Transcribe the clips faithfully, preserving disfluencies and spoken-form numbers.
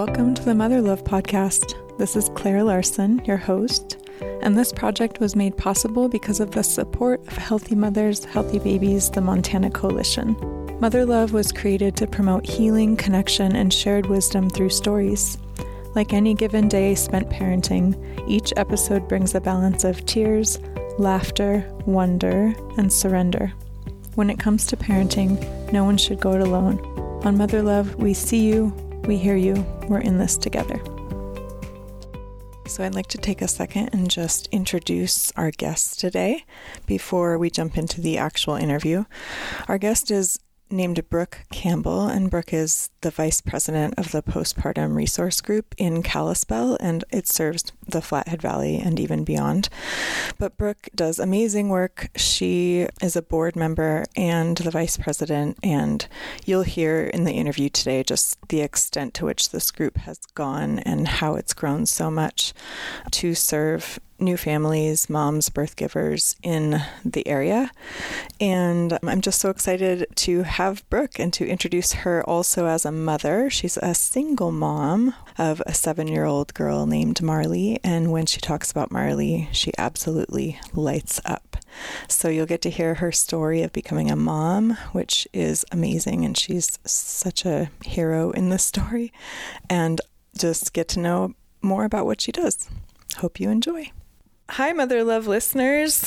Welcome to the Mother Love Podcast. This is Claire Larson, your host, and this project was made possible because of the support of Healthy Mothers, Healthy Babies, the Montana Coalition. Mother Love was created to promote healing, connection, and shared wisdom through stories. Like any given day spent parenting, each episode brings a balance of tears, laughter, wonder, and surrender. When it comes to parenting, no one should go it alone. On Mother Love, we see you, we hear you, we're in this together. So I'd like to take a second and just introduce our guest today before we jump into the actual interview. Our guest is named Brooke Campbell, and Brooke is the vice president of the Postpartum Resource Group in Kalispell, and it serves the Flathead Valley and even beyond. But Brooke does amazing work. She is a board member and the vice president, and you'll hear in the interview today just the extent to which this group has gone and how it's grown so much to serve new families, moms, birth givers in the area. And I'm just so excited to have Brooke and to introduce her also as a mother. She's a single mom of a seven-year-old girl named Marley. And when she talks about Marley, she absolutely lights up. So you'll get to hear her story of becoming a mom, which is amazing. And she's such a hero in this story. And just get to know more about what she does. Hope you enjoy. Hi, Mother Love listeners.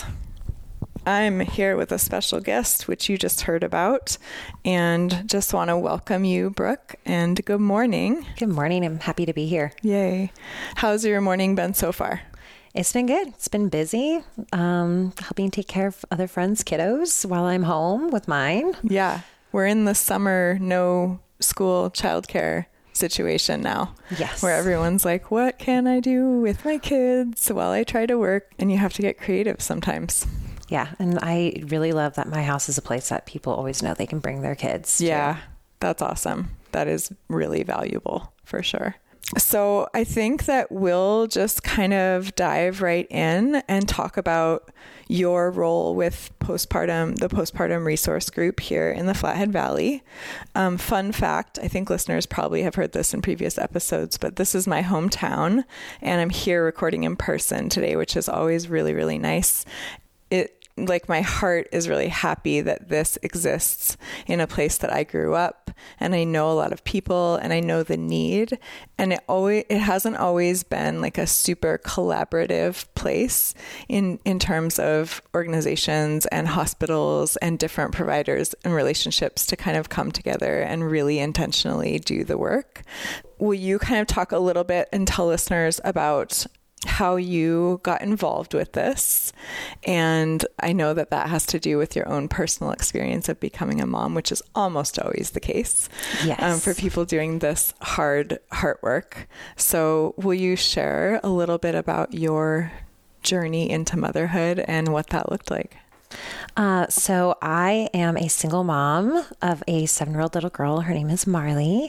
I'm here with a special guest, which you just heard about, and just want to welcome you, Brooke, and good morning. Good morning. I'm happy to be here. Yay. How's your morning been so far? It's been good. It's been busy, um, helping take care of other friends' kiddos while I'm home with mine. Yeah. We're in the summer no school childcare situation now. Yes. Where everyone's like, what can I do with my kids while I try to work? And you have to get creative sometimes. Yeah. And I really love that my house is a place that people always know they can bring their kids to. Yeah. That's awesome. That is really valuable for sure. So I think that we'll just kind of dive right in and talk about your role with postpartum, the Postpartum Resource Group here in the Flathead Valley. Um, fun fact, I think listeners probably have heard this in previous episodes, but this is my hometown and I'm here recording in person today, which is always really, really nice. It like my heart is really happy that this exists in a place that I grew up, and I know a lot of people and I know the need, and it always it hasn't always been like a super collaborative place in in terms of organizations and hospitals and different providers and relationships to kind of come together and really intentionally do the work. Will you kind of talk a little bit and tell listeners about how you got involved with this? And I know that that has to do with your own personal experience of becoming a mom, which is almost always the case. Yes. um, for people doing this hard heart work. So will you share a little bit about your journey into motherhood and what that looked like? Uh, so I am a single mom of a seven-year-old little girl. Her name is Marley.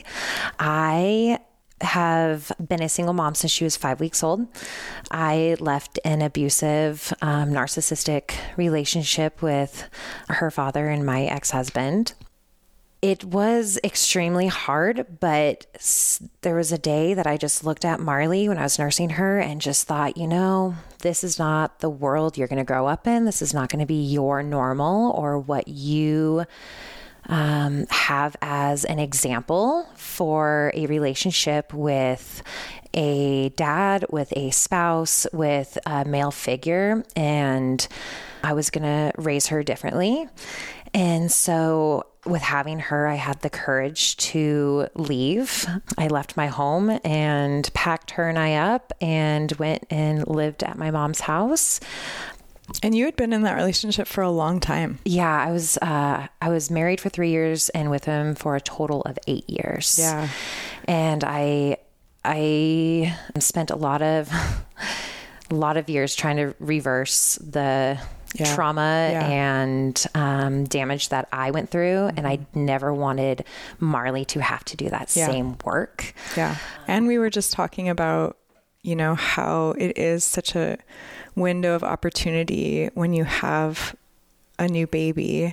I have been a single mom since she was five weeks old. I left an abusive, um, narcissistic relationship with her father and my ex-husband. It was extremely hard, but s- there was a day that I just looked at Marley when I was nursing her and just thought, you know, this is not the world you're going to grow up in. This is not going to be your normal or what you Um, have as an example for a relationship with a dad, with a spouse, with a male figure. And I was going to raise her differently. And so with having her, I had the courage to leave. I left my home and packed her and I up and went and lived at my mom's house. And you had been in that relationship for a long time. Yeah, I was uh, I was married for three years and with him for a total of eight years. Yeah. And I I spent a lot of a lot of years trying to reverse the yeah. trauma yeah. and um, damage that I went through. Mm-hmm. And I never wanted Marley to have to do that yeah. same work. Yeah. And we were just talking about, you know, how it is such a window of opportunity when you have a new baby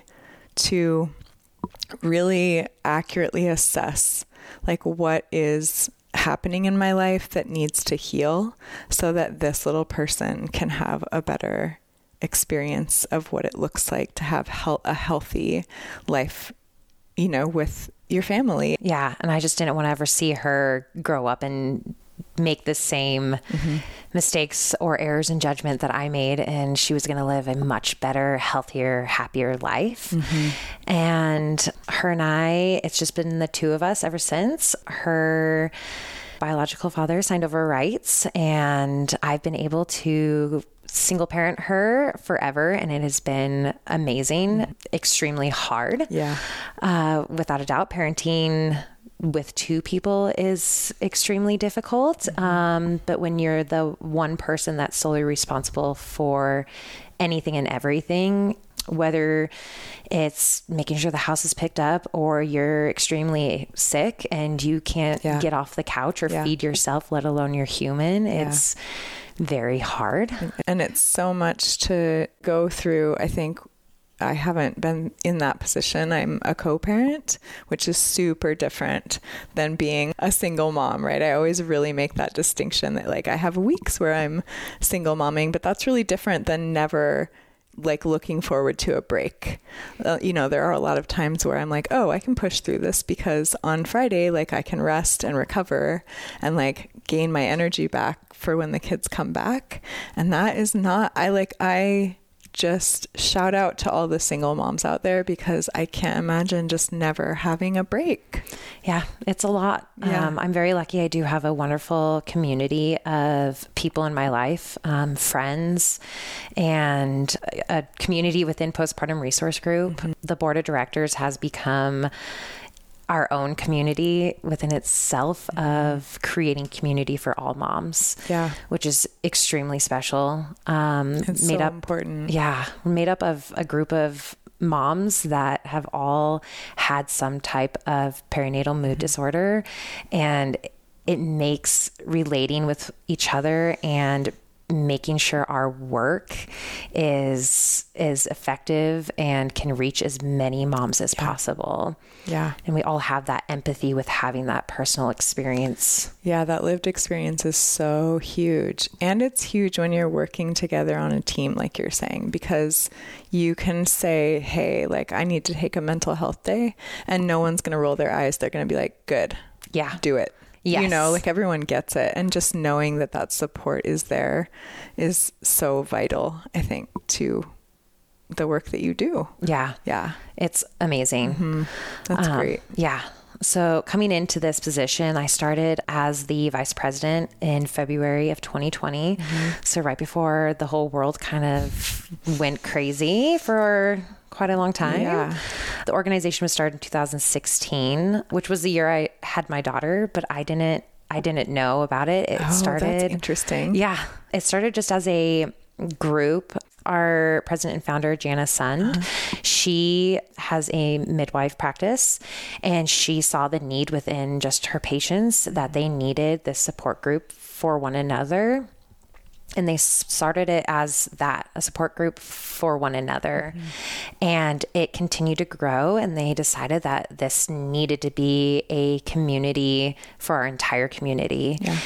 to really accurately assess like what is happening in my life that needs to heal so that this little person can have a better experience of what it looks like to have he- a healthy life, you know, with your family. Yeah. And I just didn't want to ever see her grow up and make the same mm-hmm. mistakes or errors in judgment that I made. And she was going to live a much better, healthier, happier life. Mm-hmm. And her and I, it's just been the two of us ever since. Her biological father signed over rights, and I've been able to single parent her forever, and it has been amazing, mm-hmm. extremely hard. Yeah. Uh, without a doubt, parenting with two people is extremely difficult. Mm-hmm. Um, but when you're the one person that's solely responsible for anything and everything, whether it's making sure the house is picked up or you're extremely sick and you can't yeah. get off the couch or yeah. feed yourself, let alone you're human, yeah. it's very hard. And it's so much to go through. I think I haven't been in that position. I'm a co-parent, which is super different than being a single mom, right? I always really make that distinction that like I have weeks where I'm single momming, but that's really different than never like looking forward to a break. Uh, you know, there are a lot of times where I'm like, oh, I can push through this because on Friday, like I can rest and recover and like gain my energy back for when the kids come back. And that is not, I like, I just shout out to all the single moms out there because I can't imagine just never having a break. Yeah, it's a lot. Yeah. Um, I'm very lucky. I do have a wonderful community of people in my life, um, friends, and a community within Postpartum Resource Group. Mm-hmm. The board of directors has become our own community within itself of creating community for all moms. Yeah. Which is extremely special. Um, it's made so up, important. Yeah. Made up of a group of moms that have all had some type of perinatal mood mm-hmm. disorder, and it makes relating with each other and making sure our work is is effective and can reach as many moms as yeah. possible. Yeah. And we all have that empathy with having that personal experience. Yeah, that lived experience is so huge. And it's huge when you're working together on a team, like you're saying, because you can say, hey, like I need to take a mental health day, and no one's going to roll their eyes. They're going to be like, good. Yeah. Do it. Yes. You know, like everyone gets it. And just knowing that that support is there is so vital, I think, to the work that you do. Yeah. Yeah. It's amazing. Mm-hmm. That's um, great. Yeah. So coming into this position, I started as the vice president in February of twenty twenty. Mm-hmm. So right before the whole world kind of went crazy for quite a long time. Yeah. The organization was started in two thousand sixteen, which was the year I had my daughter, but I didn't, I didn't know about it. It oh, started. That's interesting. Yeah. It started just as a group. Our president and founder, Jana Sund, uh-huh. she has a midwife practice, and she saw the need within just her patients that they needed this support group for one another. And they started it as that, a support group for one another. Mm-hmm. And it continued to grow. And they decided that this needed to be a community for our entire community. Yeah.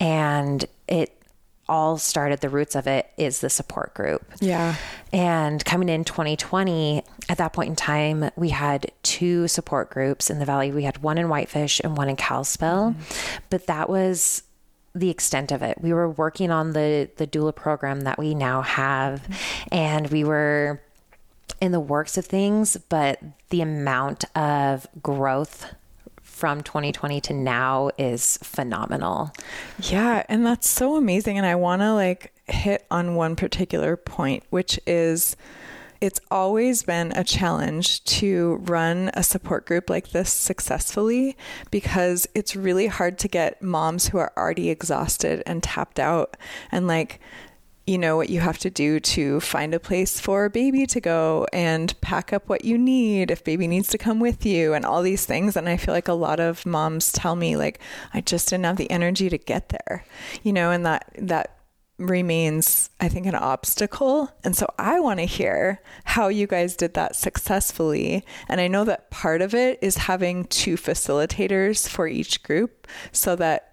And it all started, the roots of it is the support group. Yeah. And coming in twenty twenty, at that point in time, we had two support groups in the Valley. We had one in Whitefish and one in Kalispell. Mm-hmm. But that was the extent of it. We were working on the, the doula program that we now have, mm-hmm. and we were in the works of things, but the amount of growth from twenty twenty to now is phenomenal. Yeah. And that's so amazing. And I want to like hit on one particular point, which is it's always been a challenge to run a support group like this successfully, because it's really hard to get moms who are already exhausted and tapped out, and like, you know, what you have to do to find a place for baby to go and pack up what you need if baby needs to come with you and all these things. And I feel like a lot of moms tell me like, I just didn't have the energy to get there, you know, and that, that remains, I think, an obstacle. And so I want to hear how you guys did that successfully. And I know that part of it is having two facilitators for each group so that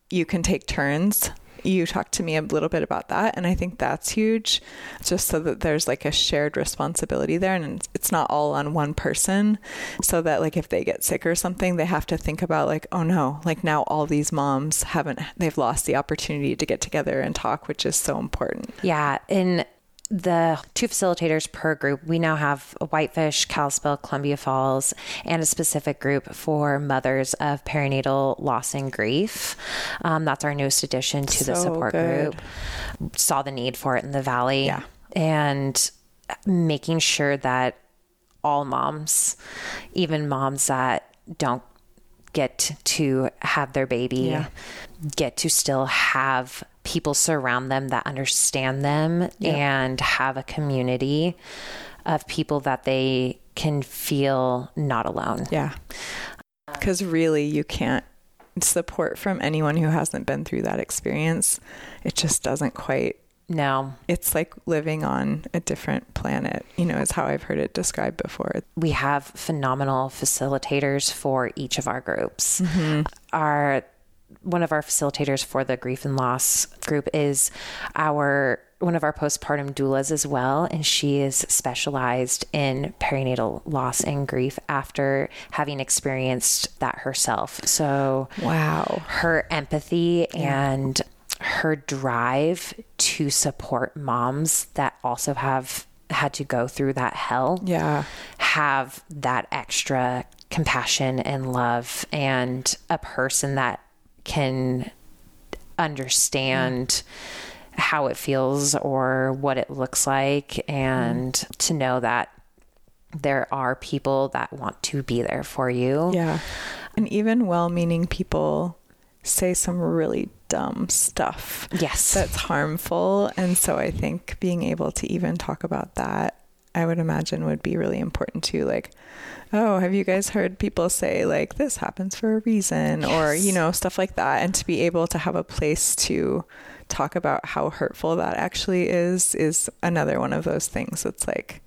you can take turns. You talked to me a little bit about that. And I think that's huge, just so that there's like a shared responsibility there, and it's not all on one person, so that like if they get sick or something, they have to think about like, oh no, like now all these moms haven't, they've lost the opportunity to get together and talk, which is so important. Yeah. And the two facilitators per group, we now have Whitefish, Kalispell, Columbia Falls, and a specific group for mothers of perinatal loss and grief. Um, that's our newest addition to the So support good. group. Saw the need for it in the Valley. Yeah. And making sure that all moms, even moms that don't get to have their baby, Yeah. get to still have people surround them that understand them, Yeah. and have a community of people that they can feel not alone. Yeah. Because really you can't support from anyone who hasn't been through that experience. It just doesn't quite, No, it's like living on a different planet, you know, is how I've heard it described before. we have phenomenal facilitators for each of our groups. Mm-hmm. Our one of our facilitators for the grief and loss group is our one of our postpartum doulas as well, and she is specialized in perinatal loss and grief after having experienced that herself. So Wow. her empathy and her drive to support moms that also have had to go through that hell, Yeah. have that extra compassion and love, and a person that can understand mm. how it feels or what it looks like, and mm. to know that there are people that want to be there for you. Yeah. And even well-meaning people say some really dumb stuff. Yes. That's harmful. And so I think being able to even talk about that, I would imagine would be really important too. Like, oh, have you guys heard people say like this happens for a reason, yes. or, you know, stuff like that. And to be able to have a place to talk about how hurtful that actually is, is another one of those things that's like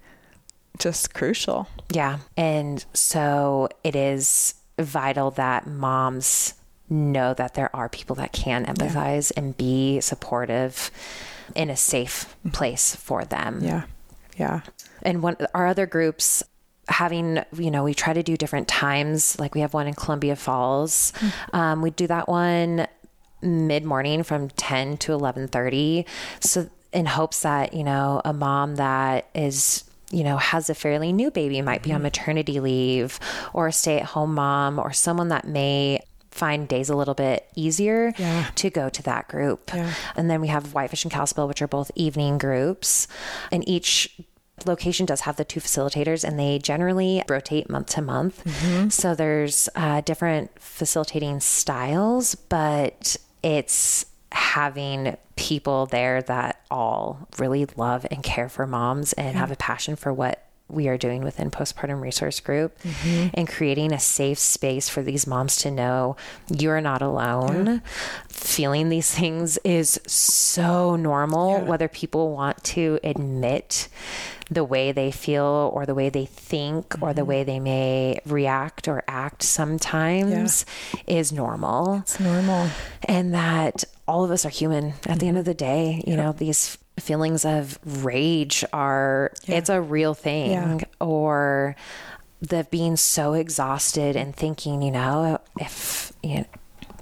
just crucial. Yeah. And so it is vital that moms know that there are people that can empathize yeah. and be supportive in a safe place for them. Yeah. Yeah. And one, our other groups having, you know, we try to do different times. Like we have one in Columbia Falls. Mm-hmm. Um, we do that one mid-morning from ten to eleven thirty. So in hopes that, you know, a mom that is, you know, has a fairly new baby, might be on maternity leave, or a stay-at-home mom, or someone that may find days a little bit easier yeah. to go to that group. Yeah. And then we have Whitefish and Kalispell, which are both evening groups. And each location does have the two facilitators, and they generally rotate month to month. Mm-hmm. So there's uh, different facilitating styles, but it's having people there that all really love and care for moms and yeah. have a passion for what we are doing within Postpartum Resource Group, mm-hmm. and creating a safe space for these moms to know you're not alone. Yeah. Feeling these things is so normal, yeah. whether people want to admit the way they feel or the way they think, mm-hmm. or the way they may react or act sometimes yeah. is normal. It's normal. And that all of us are human at the end of the day. You yeah. know, these feelings of rage are, yeah. it's a real thing. Yeah. Or the being so exhausted and thinking, you know, if, you know,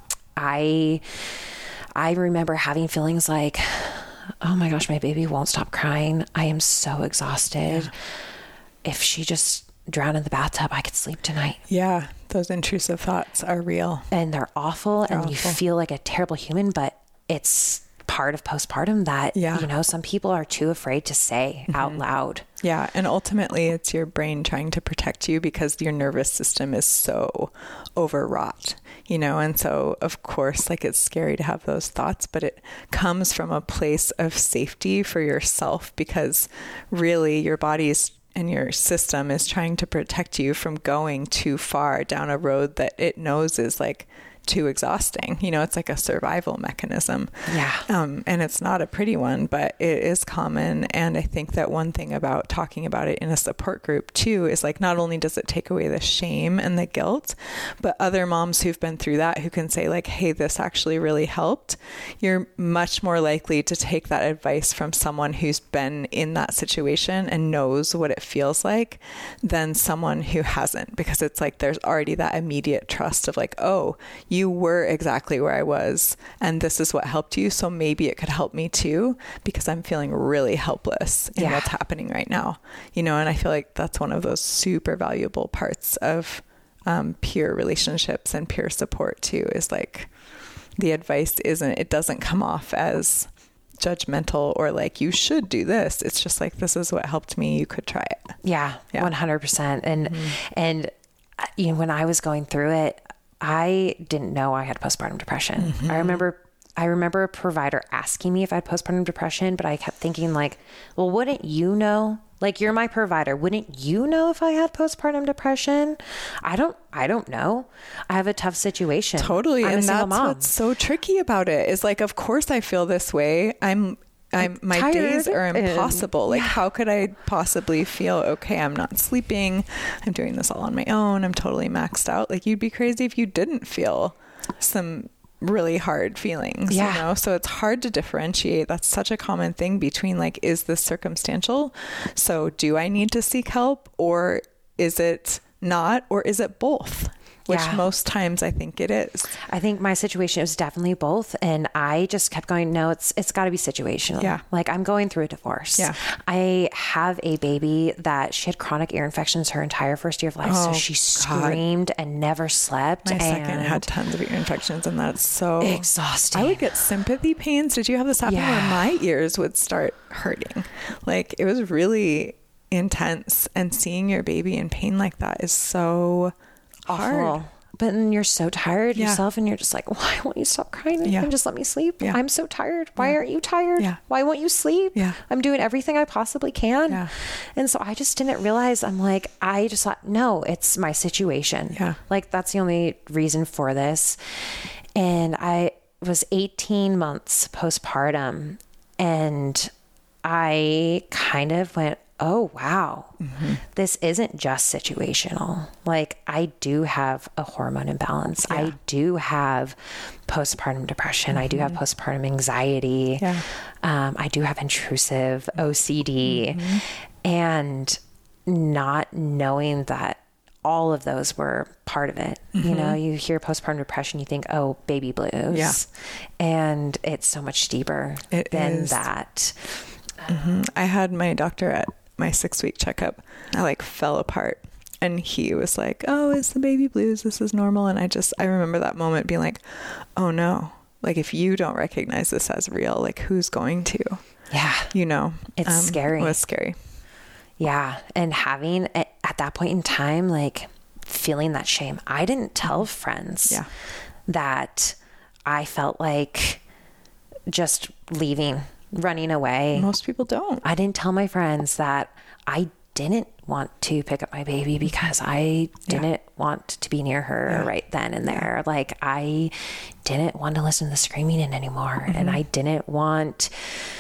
I, I remember having feelings like, oh my gosh, my baby won't stop crying. I am so exhausted. Yeah. If she just drowned in the bathtub, I could sleep tonight. Yeah. Those intrusive thoughts are real. And they're awful. They're and awful. You feel like a terrible human, but it's part of postpartum that, yeah. you know, some people are too afraid to say mm-hmm. out loud. Yeah. And ultimately it's your brain trying to protect you because your nervous system is so overwrought, you know? And so of course, like it's scary to have those thoughts, but it comes from a place of safety for yourself, because really your body's and your system is trying to protect you from going too far down a road that it knows is like too exhausting. You know, it's like a survival mechanism. Yeah. Um, and it's not a pretty one, but it is common. And I think that one thing about talking about it in a support group too is like, not only does it take away the shame and the guilt, but other moms who've been through that who can say like, hey, this actually really helped. You're much more likely to take that advice from someone who's been in that situation and knows what it feels like than someone who hasn't, because it's like, there's already that immediate trust of like, oh, you you were exactly where I was, and this is what helped you. So maybe it could help me too, because I'm feeling really helpless in yeah. what's happening right now, you know, and I feel like that's one of those super valuable parts of um, peer relationships and peer support too, is like the advice isn't, it doesn't come off as judgmental or like, you should do this. It's just like, this is what helped me. You could try it. Yeah. yeah. one hundred percent. And, mm-hmm. and you know, when I was going through it, I didn't know I had postpartum depression. Mm-hmm. I remember, I remember a provider asking me if I had postpartum depression, but I kept thinking like, well, wouldn't you know? Like, you're my provider. Wouldn't you know if I had postpartum depression? I don't, I don't know. I have a tough situation. Totally. I'm and a single that's mom. What's so tricky about it is like, of course I feel this way. I'm I'm my tired days are impossible. and, like, yeah. how could I possibly feel okay? I'm not sleeping. I'm doing this all on my own. I'm totally maxed out. Like, you'd be crazy if you didn't feel some really hard feelings, yeah. you know? So it's hard to differentiate. That's such a common thing between like, is this circumstantial? So do I need to seek help, or is it not, or is it both? Which yeah. most times I think it is. I think my situation was definitely both. And I just kept going, no, it's it's got to be situational. Yeah. Like, I'm going through a divorce. Yeah. I have a baby that she had chronic ear infections her entire first year of life. Oh, so she screamed God. and never slept. My and second had tons of ear infections, and that's so exhausting. I would get sympathy pains. Did you have this happen yeah. where my ears would start hurting? Like, it was really intense. And seeing your baby in pain like that is so hard. Awful. But then you're so tired yeah. yourself, and you're just like, why won't you stop crying yeah. and just let me sleep? Yeah. I'm so tired. Why yeah. aren't you tired? Yeah. Why won't you sleep? Yeah. I'm doing everything I possibly can. Yeah. And so I just didn't realize, I'm like, I just thought, no, it's my situation. Yeah. Like, that's the only reason for this. And I was eighteen months postpartum, and I kind of went, oh, wow, mm-hmm. this isn't just situational. Like, I do have a hormone imbalance. Yeah. I do have postpartum depression. Mm-hmm. I do have postpartum anxiety. Yeah. Um, I do have intrusive O C D. Mm-hmm. And not knowing that all of those were part of it. Mm-hmm. You know, you hear postpartum depression, you think, oh, baby blues. Yeah. And it's so much deeper it than is. that. Mm-hmm. I had my doctor at my six week checkup. I like fell apart, and he was like, oh, it's the baby blues. This is normal. And I just, I remember that moment being like, oh no, like, if you don't recognize this as real, like, who's going to? Yeah. You know, it's um, scary. It was scary. Yeah. And having at, at that point in time, like, feeling that shame, I didn't tell friends yeah. that I felt like just leaving, running away. Most people don't. I didn't tell my friends that I didn't want to pick up my baby because I didn't yeah. want to be near her yeah. right then and there. Like, I didn't want to listen to the screaming in anymore. Mm-hmm. And I didn't want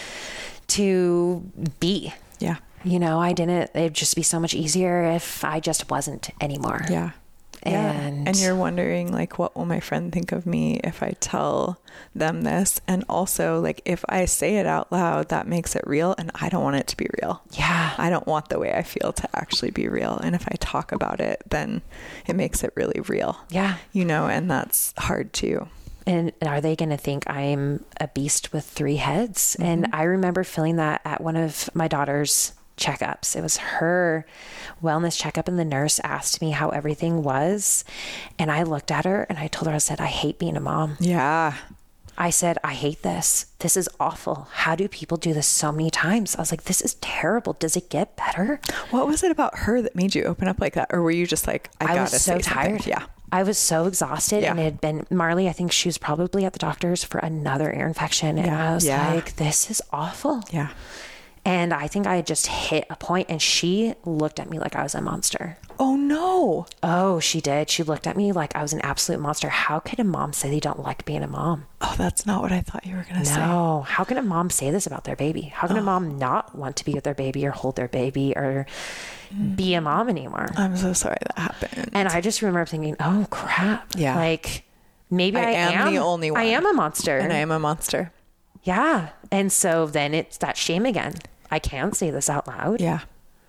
to be. Yeah. You know, I didn't, it'd just be so much easier if I just wasn't anymore. Yeah. And, yeah. and you're wondering, like, what will my friend think of me if I tell them this? And also, like, if I say it out loud, that makes it real, and I don't want it to be real. Yeah. I don't want the way I feel to actually be real. And if I talk about it, then it makes it really real. Yeah. You know, and that's hard too. And are they going to think I'm a beast with three heads? Mm-hmm. And I remember feeling that at one of my daughter's checkups. It was her wellness checkup, and the nurse asked me how everything was. And I looked at her and I told her, I said, I hate being a mom. Yeah. I said, I hate this. This is awful. How do people do this so many times? I was like, this is terrible. Does it get better? What was it about her that made you open up like that? Or were you just like, I, I gotta was so say tired. Something. Yeah. I was so exhausted, yeah. and it had been Marley. I think she was probably at the doctor's for another ear infection. And yeah. I was yeah. like, this is awful. Yeah. And I think I had just hit a point, and she looked at me like I was a monster. Oh no. Oh, she did. She looked at me like I was an absolute monster. How could a mom say they don't like being a mom? Oh, that's not what I thought you were going to say. No. How can a mom say this about their baby? How can oh. a mom not want to be with their baby or hold their baby or mm. be a mom anymore? I'm so sorry that happened. And I just remember thinking, oh crap. Yeah. Like maybe I, I am, am the only one. I am a monster. And I am a monster. Yeah. And so then it's that shame again. I can't say this out loud. Yeah.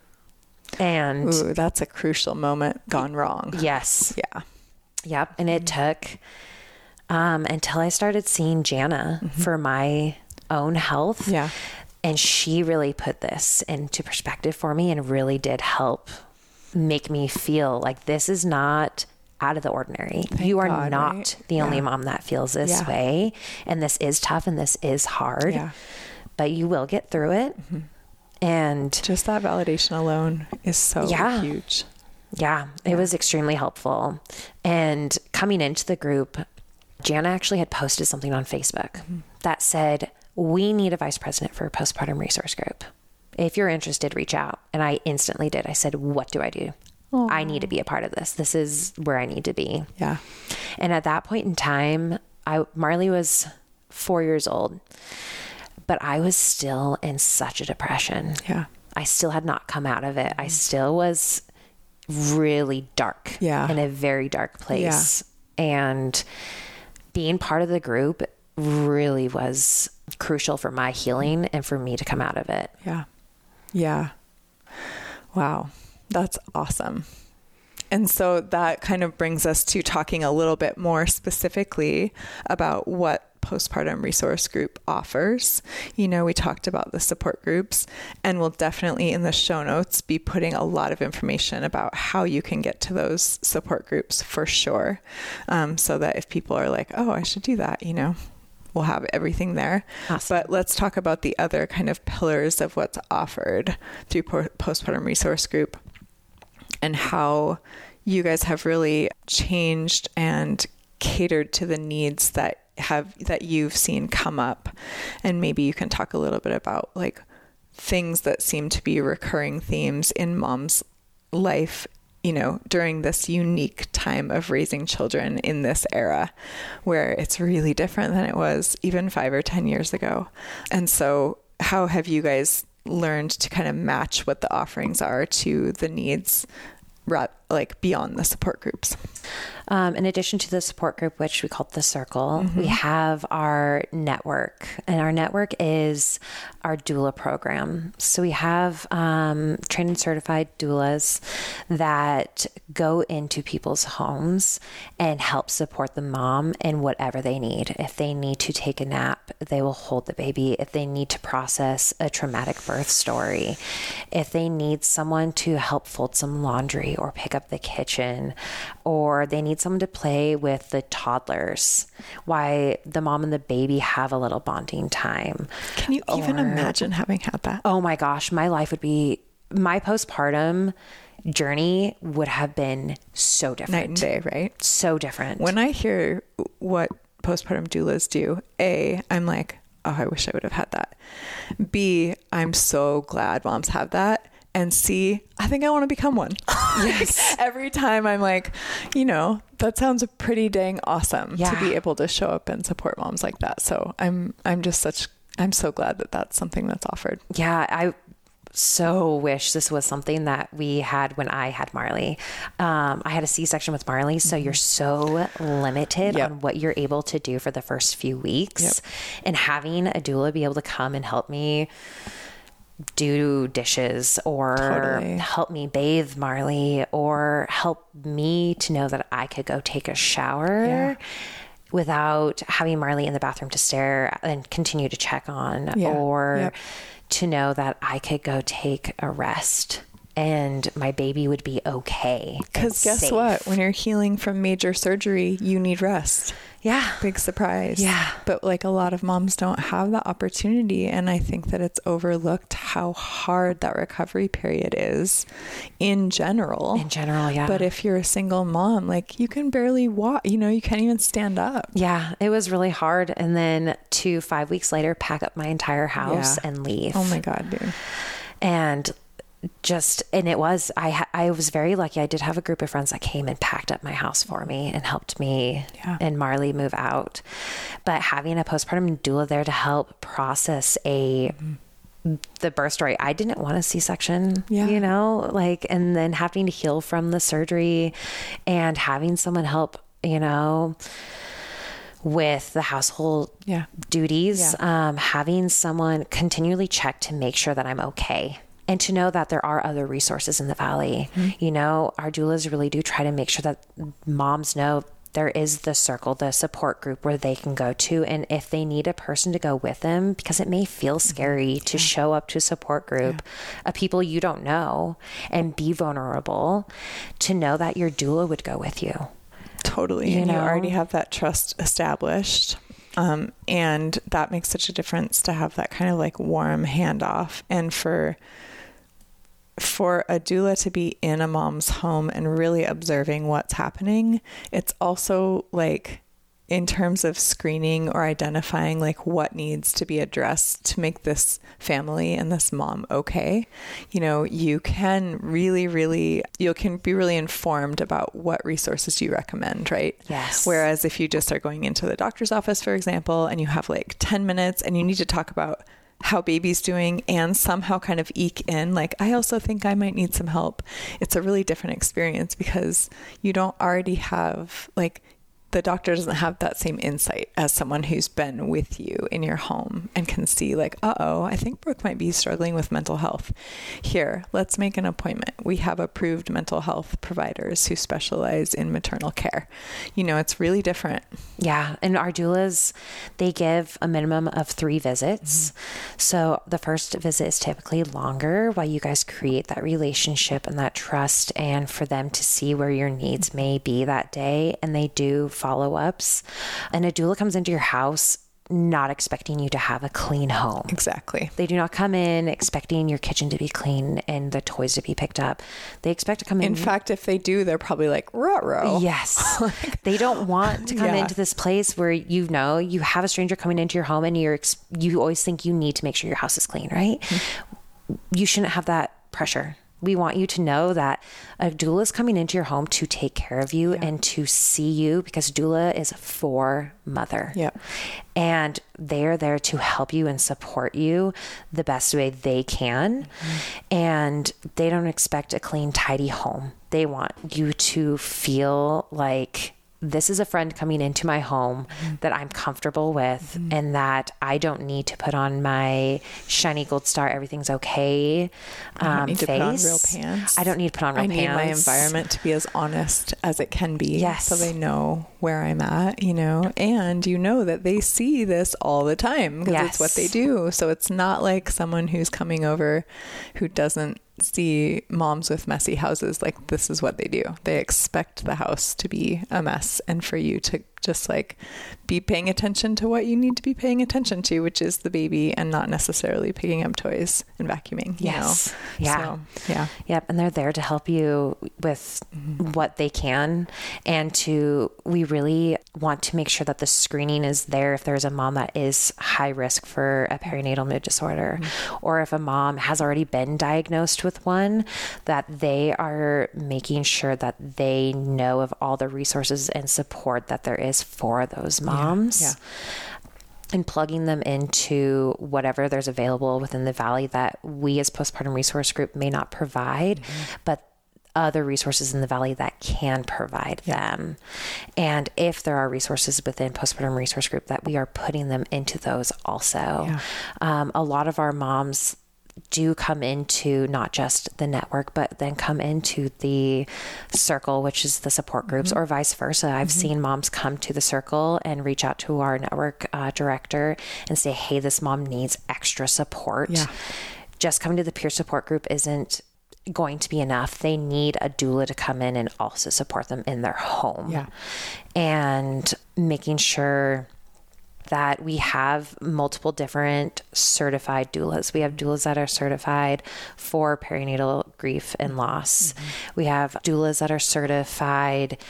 And ooh, that's a crucial moment gone wrong. Yes. Yeah. Yep. And it took um, until I started seeing Jana mm-hmm. for my own health. Yeah. And she really put this into perspective for me and really did help make me feel like this is not out of the ordinary. Thank you are God, not right? the yeah. only mom that feels this yeah. way. And this is tough and this is hard, yeah. but you will get through it. Mm-hmm. And just that validation alone is so yeah. huge. Yeah, it yeah. was extremely helpful. And coming into the group, Jana actually had posted something on Facebook mm-hmm. that said, we need a vice president for a postpartum resource group. If you're interested, reach out. And I instantly did. I said, what do I do? Aww. I need to be a part of this. This is where I need to be. Yeah. And at that point in time, I Marley was four years old. But I was still in such a depression. Yeah. I still had not come out of it. I still was really dark. Yeah. In a very dark place. Yeah. And being part of the group really was crucial for my healing and for me to come out of it. Yeah. Yeah. Wow. That's awesome. And so that kind of brings us to talking a little bit more specifically about what Postpartum Resource Group offers. You know, we talked about the support groups, and we'll definitely in the show notes be putting a lot of information about how you can get to those support groups for sure. Um, so that if people are like, oh, I should do that, you know, we'll have everything there. Awesome. But let's talk about the other kind of pillars of what's offered through Postpartum Resource Group and how you guys have really changed and catered to the needs that have that you've seen come up. And maybe you can talk a little bit about like things that seem to be recurring themes in mom's life, you know, during this unique time of raising children in this era where it's really different than it was even five or ten years ago. And so how have you guys learned to kind of match what the offerings are to the needs, like beyond the support groups? Um, in addition to the support group, which we call The Circle, mm-hmm. we have our network, and our network is our doula program. So we have um, trained and certified doulas that go into people's homes and help support the mom in whatever they need. If they need to take a nap, they will hold the baby. If they need to process a traumatic birth story, if they need someone to help fold some laundry or pick up the kitchen, or they need someone to play with the toddlers, why the mom and the baby have a little bonding time. Can you even or, imagine having had that? Oh my gosh, my life would be, my postpartum journey would have been so different. Night and day, right? So different. When I hear what postpartum doulas do, A, I'm like, oh, I wish I would have had that. B, I'm so glad moms have that. And C, I think I want to become one. Yes. Every time I'm like, you know, that sounds pretty dang awesome yeah. to be able to show up and support moms like that. So I'm, I'm just such, I'm so glad that that's something that's offered. Yeah. I so wish this was something that we had when I had Marley. Um, I had a C-section with Marley. So mm-hmm. you're so limited yep. on what you're able to do for the first few weeks. Yep. And having a doula be able to come and help me do dishes or totally. help me bathe Marley or help me to know that I could go take a shower yeah. without having Marley in the bathroom to stare and continue to check on yeah. or yep. to know that I could go take a rest and my baby would be okay. Because guess safe. what? When you're healing from major surgery, you need rest. Yeah. Big surprise. Yeah. But like a lot of moms don't have that opportunity. And I think that it's overlooked how hard that recovery period is in general. In general, yeah. But if you're a single mom, like you can barely walk, you know, you can't even stand up. Yeah, it was really hard. And then to five weeks later, pack up my entire house Yeah. and leave. Oh my God, dude. And just, and it was, I ha- I was very lucky. I did have a group of friends that came and packed up my house for me and helped me Yeah. and Marley move out. But having a postpartum doula there to help process a, mm-hmm. the birth story, I didn't want a C-section, Yeah. you know, like, and then having to heal from the surgery and having someone help, you know, with the household Yeah. duties, Yeah. um, having someone continually check to make sure that I'm okay. And to know that there are other resources in the Valley. Mm-hmm. You know, our doulas really do try to make sure that moms know there is the circle, the support group where they can go to. And if they need a person to go with them, because it may feel scary mm-hmm. to yeah. show up to a support group yeah. of people you don't know and be vulnerable, to know that your doula would go with you. Totally. You and know? you already have that trust established. Um, and that makes such a difference to have that kind of like warm handoff. And for for a doula to be in a mom's home and really observing what's happening, it's also like in terms of screening or identifying like what needs to be addressed to make this family and this mom okay. You know, you can really, really, you can be really informed about what resources you recommend, right? Yes. Whereas if you just are going into the doctor's office, for example, and you have like ten minutes and you need to talk about how baby's doing and somehow kind of eke in, like, I also think I might need some help. It's a really different experience because you don't already have like, the doctor doesn't have that same insight as someone who's been with you in your home and can see like, uh-oh, I think Brooke might be struggling with mental health. Here, let's make an appointment. We have approved mental health providers who specialize in maternal care. You know, it's really different. Yeah. And our doulas, they give a minimum of three visits. Mm-hmm. So the first visit is typically longer while you guys create that relationship and that trust, and for them to see where your needs may be that day. And they do follow-ups. And a doula comes into your house not expecting you to have a clean home. Exactly. They do not come in expecting your kitchen to be clean and the toys to be picked up. They expect to come in. In fact, if they do, they're probably like, ruh-roh. Yes. They don't want to come Yeah. into this place where, you know, you have a stranger coming into your home and you're, ex- you always think you need to make sure your house is clean, right? Mm-hmm. You shouldn't have that pressure. We want you to know that a doula is coming into your home to take care of you yeah. and to see you, because doula is for mother. Yeah. And they're there to help you and support you the best way they can. Mm-hmm. And they don't expect a clean, tidy home. They want you to feel like this is a friend coming into my home mm-hmm. that I'm comfortable with, mm-hmm. and that I don't need to put on my shiny gold star, everything's okay um, I don't need to face. put on real pants. I don't need to put on real I pants. need my environment to be as honest as it can be. Yes. So they know where I'm at, you know, and you know that they see this all the time because yes. it's what they do. So it's not like someone who's coming over who doesn't see moms with messy houses. Like, this is what they do. They expect the house to be a mess and for you to just like be paying attention to what you need to be paying attention to, which is the baby, and not necessarily picking up toys and vacuuming. You yes. know? Yeah. So, yeah. Yep. And they're there to help you with mm-hmm. what they can. And to, we really want to make sure that the screening is there if there's a mom that is high risk for a perinatal mood disorder, mm-hmm. or if a mom has already been diagnosed with one, that they are making sure that they know of all the resources and support that there is for those moms. Yeah. Yeah. And plugging them into whatever there's available within the Valley that we as Postpartum Resource Group may not provide, mm-hmm. but other resources in the Valley that can provide yeah. them. And if there are resources within Postpartum Resource Group, that we are putting them into those also. Yeah. Um, a lot of our moms do come into not just the network, but then come into the circle, which is the support groups, mm-hmm. or vice versa. I've mm-hmm. seen moms come to the circle and reach out to our network uh, director and say, hey, this mom needs extra support. Yeah. Just coming to the peer support group isn't going to be enough. They need a doula to come in and also support them in their home. Yeah. And making sure that we have multiple different certified doulas. We have doulas that are certified for perinatal grief and loss. Mm-hmm. We have doulas that are certified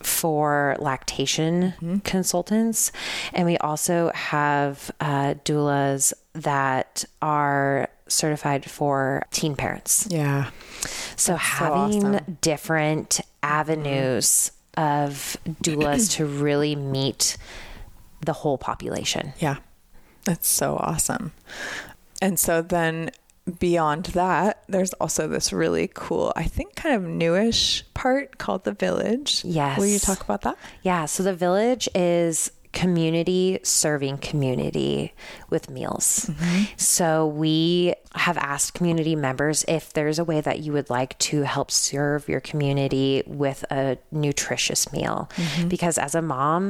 for lactation mm-hmm. consultants. And we also have uh, doulas that are certified for teen parents. Yeah. So That's having so awesome. different avenues mm-hmm. of doulas to really meet the whole population. Yeah. That's so awesome. And so then beyond that, there's also this really cool, I think kind of newish part called the Village. Yes. Will you talk about that? Yeah. So the Village is community serving community with meals. Mm-hmm. So we have asked community members if there's a way that you would like to help serve your community with a nutritious meal. Mm-hmm. Because as a mom,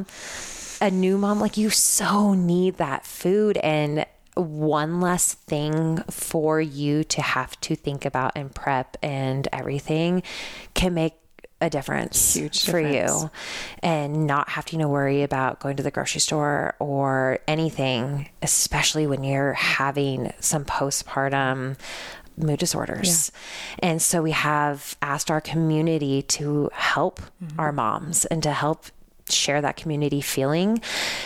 a new mom, like you so need that food, and one less thing for you to have to think about and prep and everything can make a difference Huge for difference. you, and not having to worry about going to the grocery store or anything, especially when you're having some postpartum mood disorders. Yeah. And so we have asked our community to help mm-hmm. our moms and to help share that community feeling.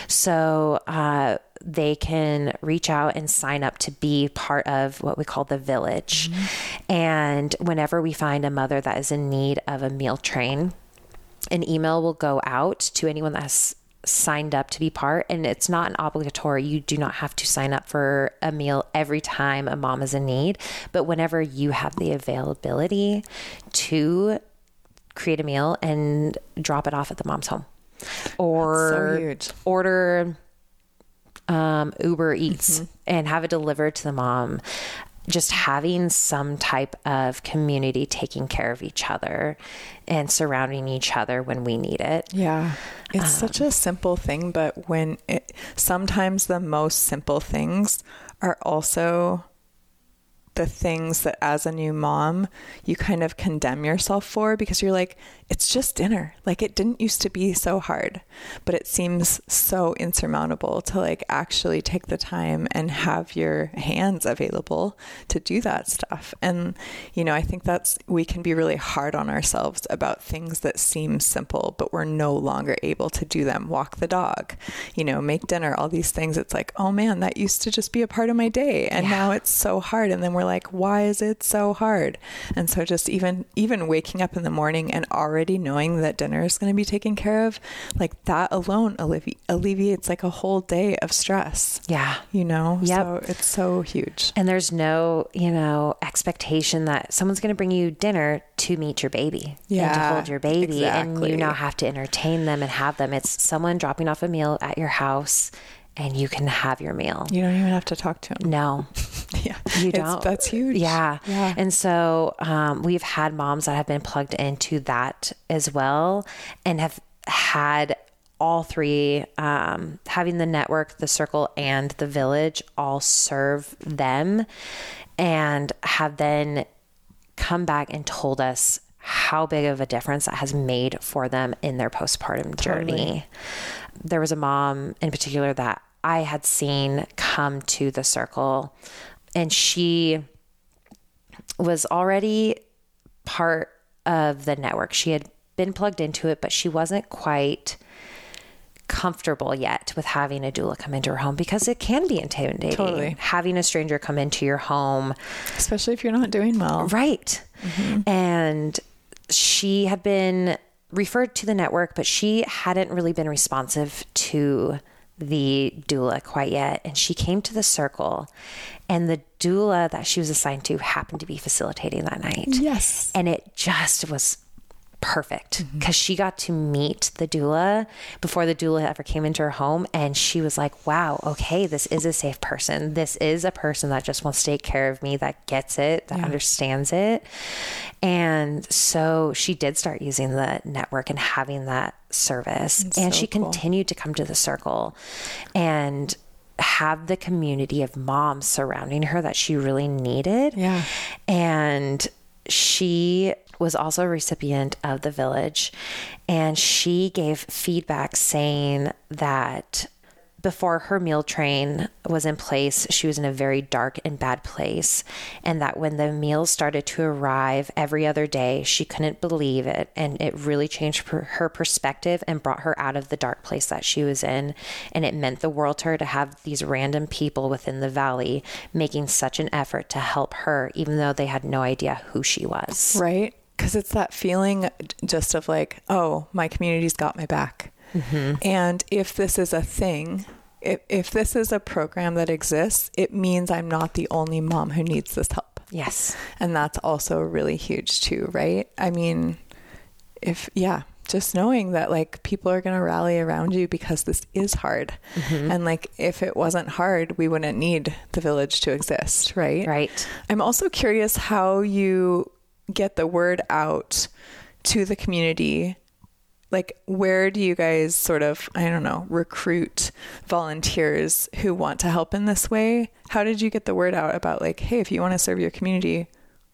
So, uh, they can reach out and sign up to be part of what we call the Village. Mm-hmm. And whenever we find a mother that is in need of a meal train, an email will go out to anyone that's signed up to be part. And it's not an obligatory. You do not have to sign up for a meal every time a mom is in need. But whenever you have the availability to create a meal and drop it off at the mom's home, or so huge. order um, Uber Eats mm-hmm. and have it delivered to the mom. Just having some type of community taking care of each other and surrounding each other when we need it. Yeah. It's um, such a simple thing, but when it, sometimes the most simple things are also the things that as a new mom, you kind of condemn yourself for, because you're like, it's just dinner. Like, it didn't used to be so hard, but it seems so insurmountable to like actually take the time and have your hands available to do that stuff. And, you know, I think that's, we can be really hard on ourselves about things that seem simple, but we're no longer able to do them. Walk the dog, you know, make dinner, all these things. It's like, oh man, that used to just be a part of my day. And yeah. now it's so hard. And then we're like, why is it so hard? And so just even even waking up in the morning and already knowing that dinner is going to be taken care of, like that alone allevi- alleviates like a whole day of stress. Yeah. You know? Yep. So it's so huge. And there's no, you know, expectation that someone's going to bring you dinner to meet your baby yeah, and to hold your baby. Exactly. And you now have to entertain them and have them. It's someone dropping off a meal at your house and you can have your meal. You don't even have to talk to them. No. Yeah. You don't. That's huge. Yeah. yeah. And so um, we've had moms that have been plugged into that as well and have had all three, um, having the network, the circle, and the Village all serve them, and have then come back and told us how big of a difference that has made for them in their postpartum journey. Totally. There was a mom in particular that I had seen come to the circle, and she was already part of the network. She had been plugged into it, but she wasn't quite comfortable yet with having a doula come into her home, because it can be intimidating. Totally. Having a stranger come into your home. Especially if you're not doing well. Right. Mm-hmm. And she had been referred to the network, but she hadn't really been responsive to the doula quite yet. And she came to the circle, and the doula that she was assigned to happened to be facilitating that night. Yes. And it just was perfect, because mm-hmm. she got to meet the doula before the doula ever came into her home. And she was like, wow, okay, this is a safe person. This is a person that just wants to take care of me, that gets it, that yeah. understands it. And so she did start using the network and having that service. That's and so she cool. continued to come to the circle and have the community of moms surrounding her that she really needed. Yeah. And she was also a recipient of the Village, and she gave feedback saying that before her meal train was in place, she was in a very dark and bad place. And that when the meals started to arrive every other day, she couldn't believe it. And it really changed her, her perspective and brought her out of the dark place that she was in. And it meant the world to her to have these random people within the valley making such an effort to help her, even though they had no idea who she was. Right. Because it's that feeling just of like, oh, my community's got my back. Mm-hmm. And if this is a thing, if, if this is a program that exists, it means I'm not the only mom who needs this help. Yes. And that's also really huge too, right? I mean, if, yeah, just knowing that like people are going to rally around you because this is hard. Mm-hmm. And like, if it wasn't hard, we wouldn't need the Village to exist, right? Right. I'm also curious how you get the word out to the community. Like, where do you guys sort of, I don't know, recruit volunteers who want to help in this way? How did you get the word out about like, hey, if you want to serve your community,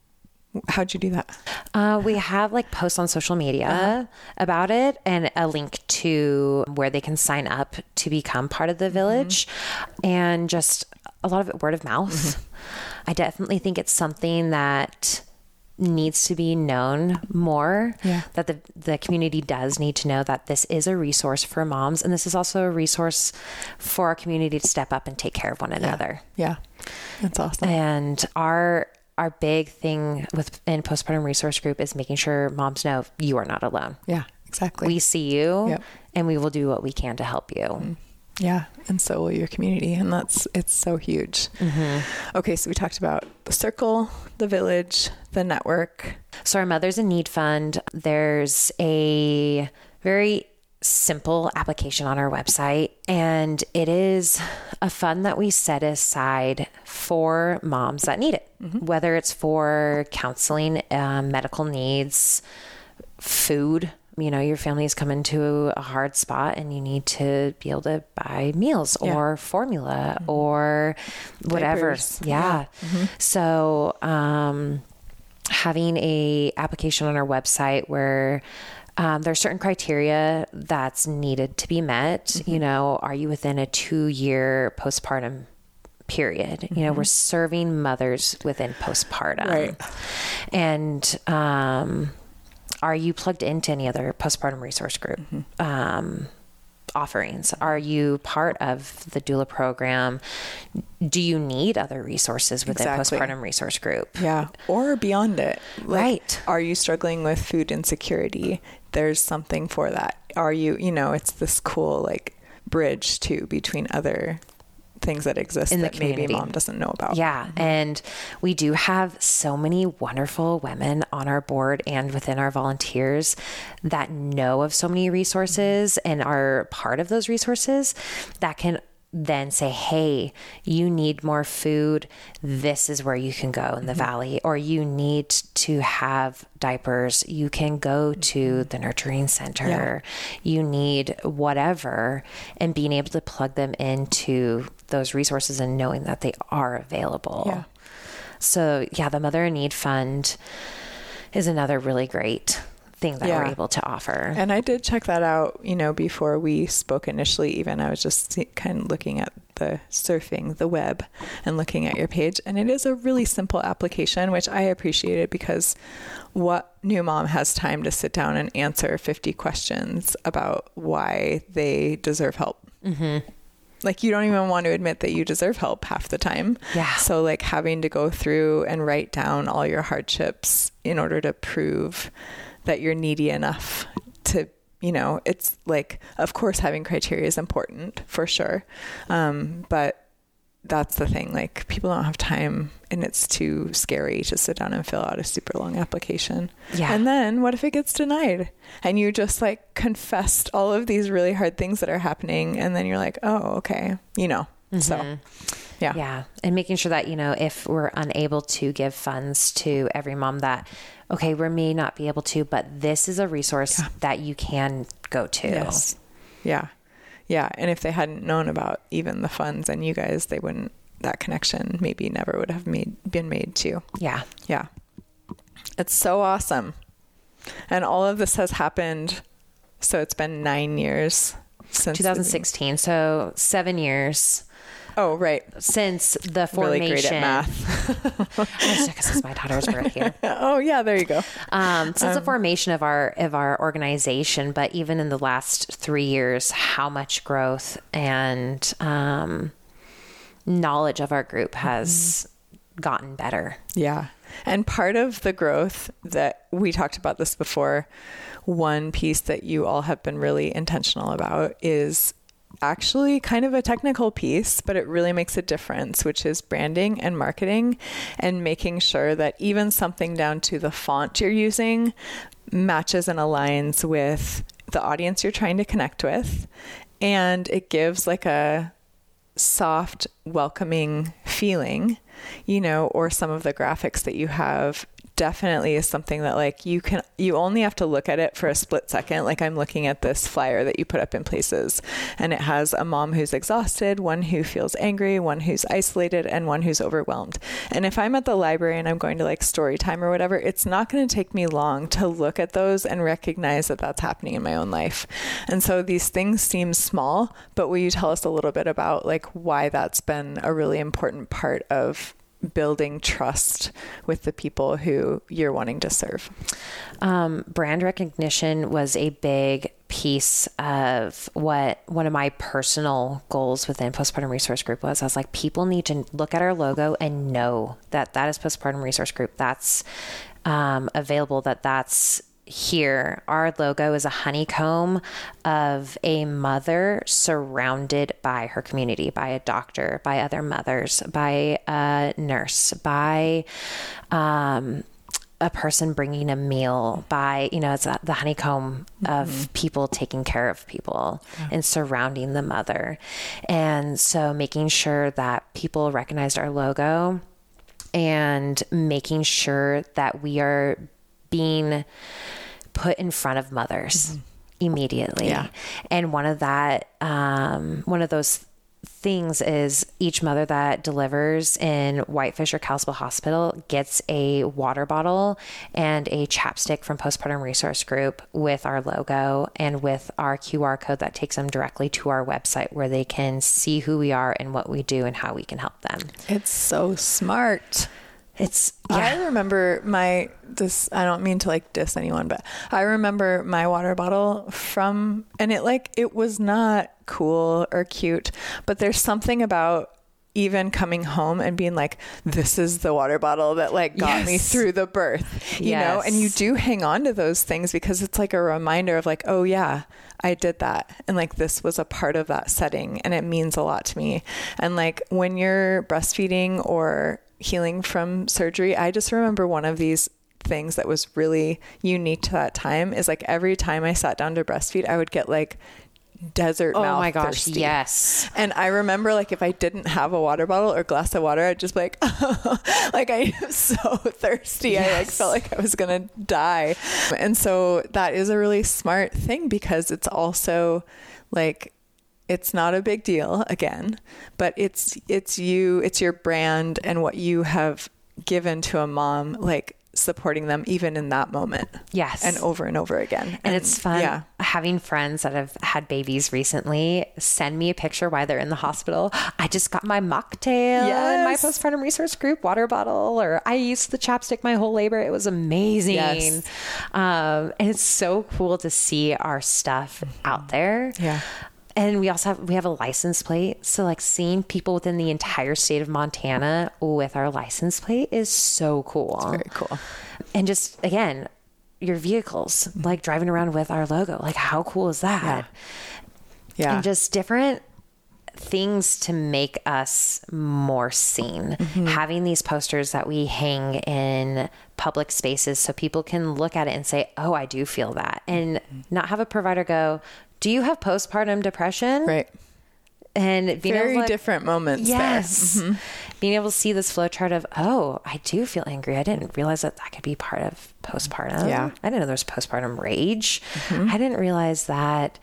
how'd you do that? Uh, we have like posts on social media uh-huh. about it, and a link to where they can sign up to become part of the Village, mm-hmm. and just a lot of it word of mouth. Mm-hmm. I definitely think it's something that needs to be known more, yeah. that the, the community does need to know that this is a resource for moms. And this is also a resource for our community to step up and take care of one another. Yeah. yeah. That's awesome. And our, our big thing within Postpartum Resource Group is making sure moms know you are not alone. Yeah, exactly. We see you, yep. and we will do what we can to help you. Mm-hmm. Yeah. And so will your community. And that's, it's so huge. Mm-hmm. Okay. So we talked about the circle, the Village, the network. So our Mothers in Need Fund, there's a very simple application on our website, and it is a fund that we set aside for moms that need it, mm-hmm. whether it's for counseling, um, medical needs, food. You know, your family is coming to a hard spot and you need to be able to buy meals yeah. or formula mm-hmm. or whatever. Diapers. Yeah. yeah. Mm-hmm. So, um, having a application on our website where um, there's certain criteria that's needed to be met. Mm-hmm. You know, are you within a two year postpartum period? Mm-hmm. You know, we're serving mothers within postpartum. Right. And, um, are you plugged into any other postpartum resource group mm-hmm. um, offerings? Are you part of the doula program? Do you need other resources within exactly. postpartum resource group? Yeah. Or beyond it. Like, right. Are you struggling with food insecurity? There's something for that. Are you, you know, it's this cool like bridge too between other things that exist in that the maybe mom doesn't know about. Yeah. Mm-hmm. And we do have so many wonderful women on our board and within our volunteers that know of so many resources and are part of those resources that can then say, hey, you need more food. This is where you can go in the mm-hmm. valley, or you need to have diapers. You can go to the nurturing center. Yeah. You need whatever, and being able to plug them into those resources and knowing that they are available. Yeah. So yeah, the Mother in Need Fund is another really great thing that yeah. we're able to offer. And I did check that out, you know, before we spoke initially, even I was just kind of looking at the surfing the web and looking at your page. And it is a really simple application, which I appreciated, because what new mom has time to sit down and answer fifty questions about why they deserve help? Mm-hmm. Like, you don't even want to admit that you deserve help half the time. Yeah. So like having to go through and write down all your hardships in order to prove that you're needy enough to, you know, it's like, of course, having criteria is important for sure. Um, but that's the thing, like people don't have time, and it's too scary to sit down and fill out a super long application. Yeah. And then what if it gets denied and you just like confessed all of these really hard things that are happening, and then you're like, oh, okay, you know. Mm-hmm. So yeah. Yeah. And making sure that, you know, if we're unable to give funds to every mom, that, okay, we may not be able to, but this is a resource yeah. that you can go to. Yes. Yeah. Yeah. And if they hadn't known about even the funds and you guys, they wouldn't, that connection maybe never would have made been made too. Yeah. Yeah. It's so awesome. And all of this has happened. So it's been nine years since twenty sixteen. The, so seven years. Oh, right. Since the formation. Really great at math. Because it's my daughter's birth year. Oh, yeah, there you go. Um, since um, the formation of our of our organization, but even in the last three years, how much growth and um, knowledge of our group has mm-hmm. gotten better. Yeah. And part of the growth that we talked about this before, one piece that you all have been really intentional about is actually kind of a technical piece, but it really makes a difference, which is branding and marketing and making sure that even something down to the font you're using matches and aligns with the audience you're trying to connect with. And it gives like a soft, welcoming feeling, you know, or some of the graphics that you have definitely is something that like you can, you only have to look at it for a split second. Like I'm looking at this flyer that you put up in Places, and it has a mom who's exhausted, one who feels angry, one who's isolated, and one who's overwhelmed. And if I'm at the library and I'm going to like story time or whatever, it's not going to take me long to look at those and recognize that that's happening in my own life. And so these things seem small, but will you tell us a little bit about like why that's been a really important part of building trust with the people who you're wanting to serve? Um, brand recognition was a big piece of what one of my personal goals within Postpartum Resource Group was. I was like, people need to look at our logo and know that that is Postpartum Resource Group. That's um, available, that that's here. Our logo is a honeycomb of a mother surrounded by her community, by a doctor, by other mothers, by a nurse, by um, a person bringing a meal, by, you know, it's the honeycomb mm-hmm. of people taking care of people yeah. and surrounding the mother. And so making sure that people recognized our logo and making sure that we are being put in front of mothers mm-hmm. immediately. Yeah. And one of that, um, one of those things is each mother that delivers in Whitefish or Kalispell Hospital gets a water bottle and a chapstick from Postpartum Resource Group with our logo and with our Q R code that takes them directly to our website where they can see who we are and what we do and how we can help them. It's so smart. It's, yeah. I remember my, this, I don't mean to like diss anyone, but I remember my water bottle from, and it like, it was not cool or cute, but there's something about even coming home and being like, this is the water bottle that like got yes. me through the birth, you yes. know, and you do hang on to those things because it's like a reminder of like, oh yeah, I did that. And like, this was a part of that setting and it means a lot to me. And like when you're breastfeeding or healing from surgery, I just remember one of these things that was really unique to that time is like every time I sat down to breastfeed, I would get like desert oh mouth my gosh thirsty. Yes. And I remember like if I didn't have a water bottle or glass of water, I'd just be like oh, like I am so thirsty. Yes. I like felt like I was gonna die. And so that is a really smart thing because it's also like it's not a big deal again, but it's it's you, it's your brand and what you have given to a mom, like supporting them even in that moment. Yes. And over and over again. And, and it's fun yeah. having friends that have had babies recently send me a picture while they're in the hospital. I just got my mocktail yes. in my Postpartum Resource Group water bottle, or I used the chapstick my whole labor. It was amazing. Yes. Um, and it's so cool to see our stuff mm-hmm. out there. Yeah. And we also have, we have a license plate. So like seeing people within the entire state of Montana with our license plate is so cool. It's very cool. And just, again, your vehicles, like driving around with our logo, like how cool is that? Yeah. yeah. And just different things to make us more seen. Mm-hmm. Having these posters that we hang in public spaces so people can look at it and say, oh, I do feel that. And mm-hmm. not have a provider go, do you have postpartum depression? Right. And being very able to, different moments. Yes. There. Mm-hmm. Being able to see this flow chart of, oh, I do feel angry. I didn't realize that that could be part of postpartum. Yeah. I didn't know there was postpartum rage. Mm-hmm. I didn't realize that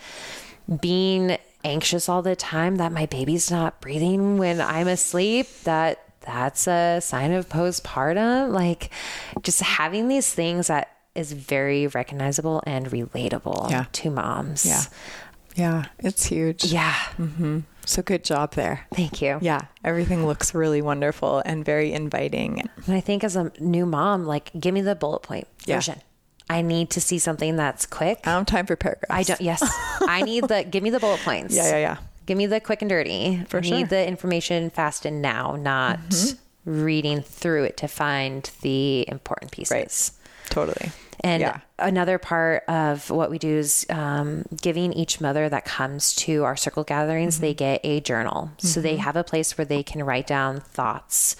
being anxious all the time, that my baby's not breathing when I'm asleep, that that's a sign of postpartum. Like just having these things that is very recognizable and relatable yeah. to moms. Yeah. Yeah. It's huge. Yeah. Mm-hmm. So good job there. Thank you. Yeah. Everything looks really wonderful and very inviting. And I think as a new mom, like give me the bullet point yeah. version. I need to see something that's quick. I don't have time for paragraphs. I don't. Yes. I need the, give me the bullet points. Yeah. Yeah. Yeah. Give me the quick and dirty. For I sure. need the information fast and now, not mm-hmm. reading through it to find the important pieces. Right. Totally. And yeah. another part of what we do is um, giving each mother that comes to our circle gatherings, mm-hmm. they get a journal. Mm-hmm. So they have a place where they can write down thoughts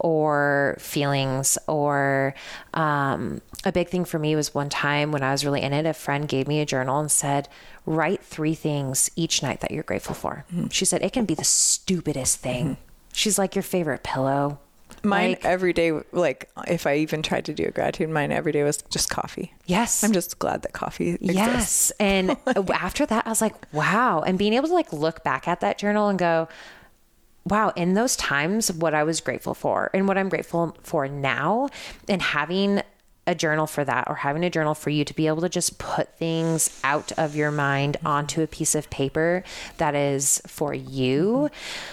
or feelings or um, a big thing for me was one time when I was really in it, a friend gave me a journal and said, write three things each night that you're grateful for. Mm-hmm. She said, it can be the stupidest thing. Mm-hmm. She's like, your favorite pillow. Mine like, every day, like if I even tried to do a gratitude, mine every day was just coffee. Yes. I'm just glad that coffee exists. Yes. And after that, I was like, wow. And being able to like look back at that journal and go, wow, in those times, what I was grateful for and what I'm grateful for now, and having a journal for that or having a journal for you to be able to just put things out of your mind onto a piece of paper that is for you.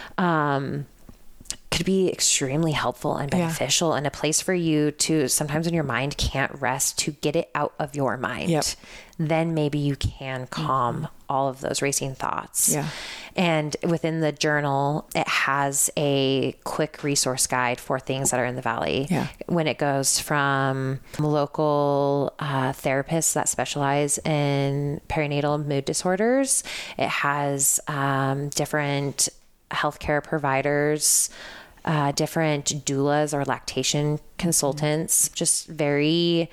Um, could be extremely helpful and beneficial yeah. and a place for you to sometimes when your mind can't rest to get it out of your mind. Yep. Then maybe you can calm mm-hmm. all of those racing thoughts. Yeah. And within the journal, it has a quick resource guide for things that are in the Valley. Yeah. When it goes from local uh, therapists that specialize in perinatal mood disorders, it has um, different healthcare providers, uh, different doulas or lactation consultants, mm-hmm. just very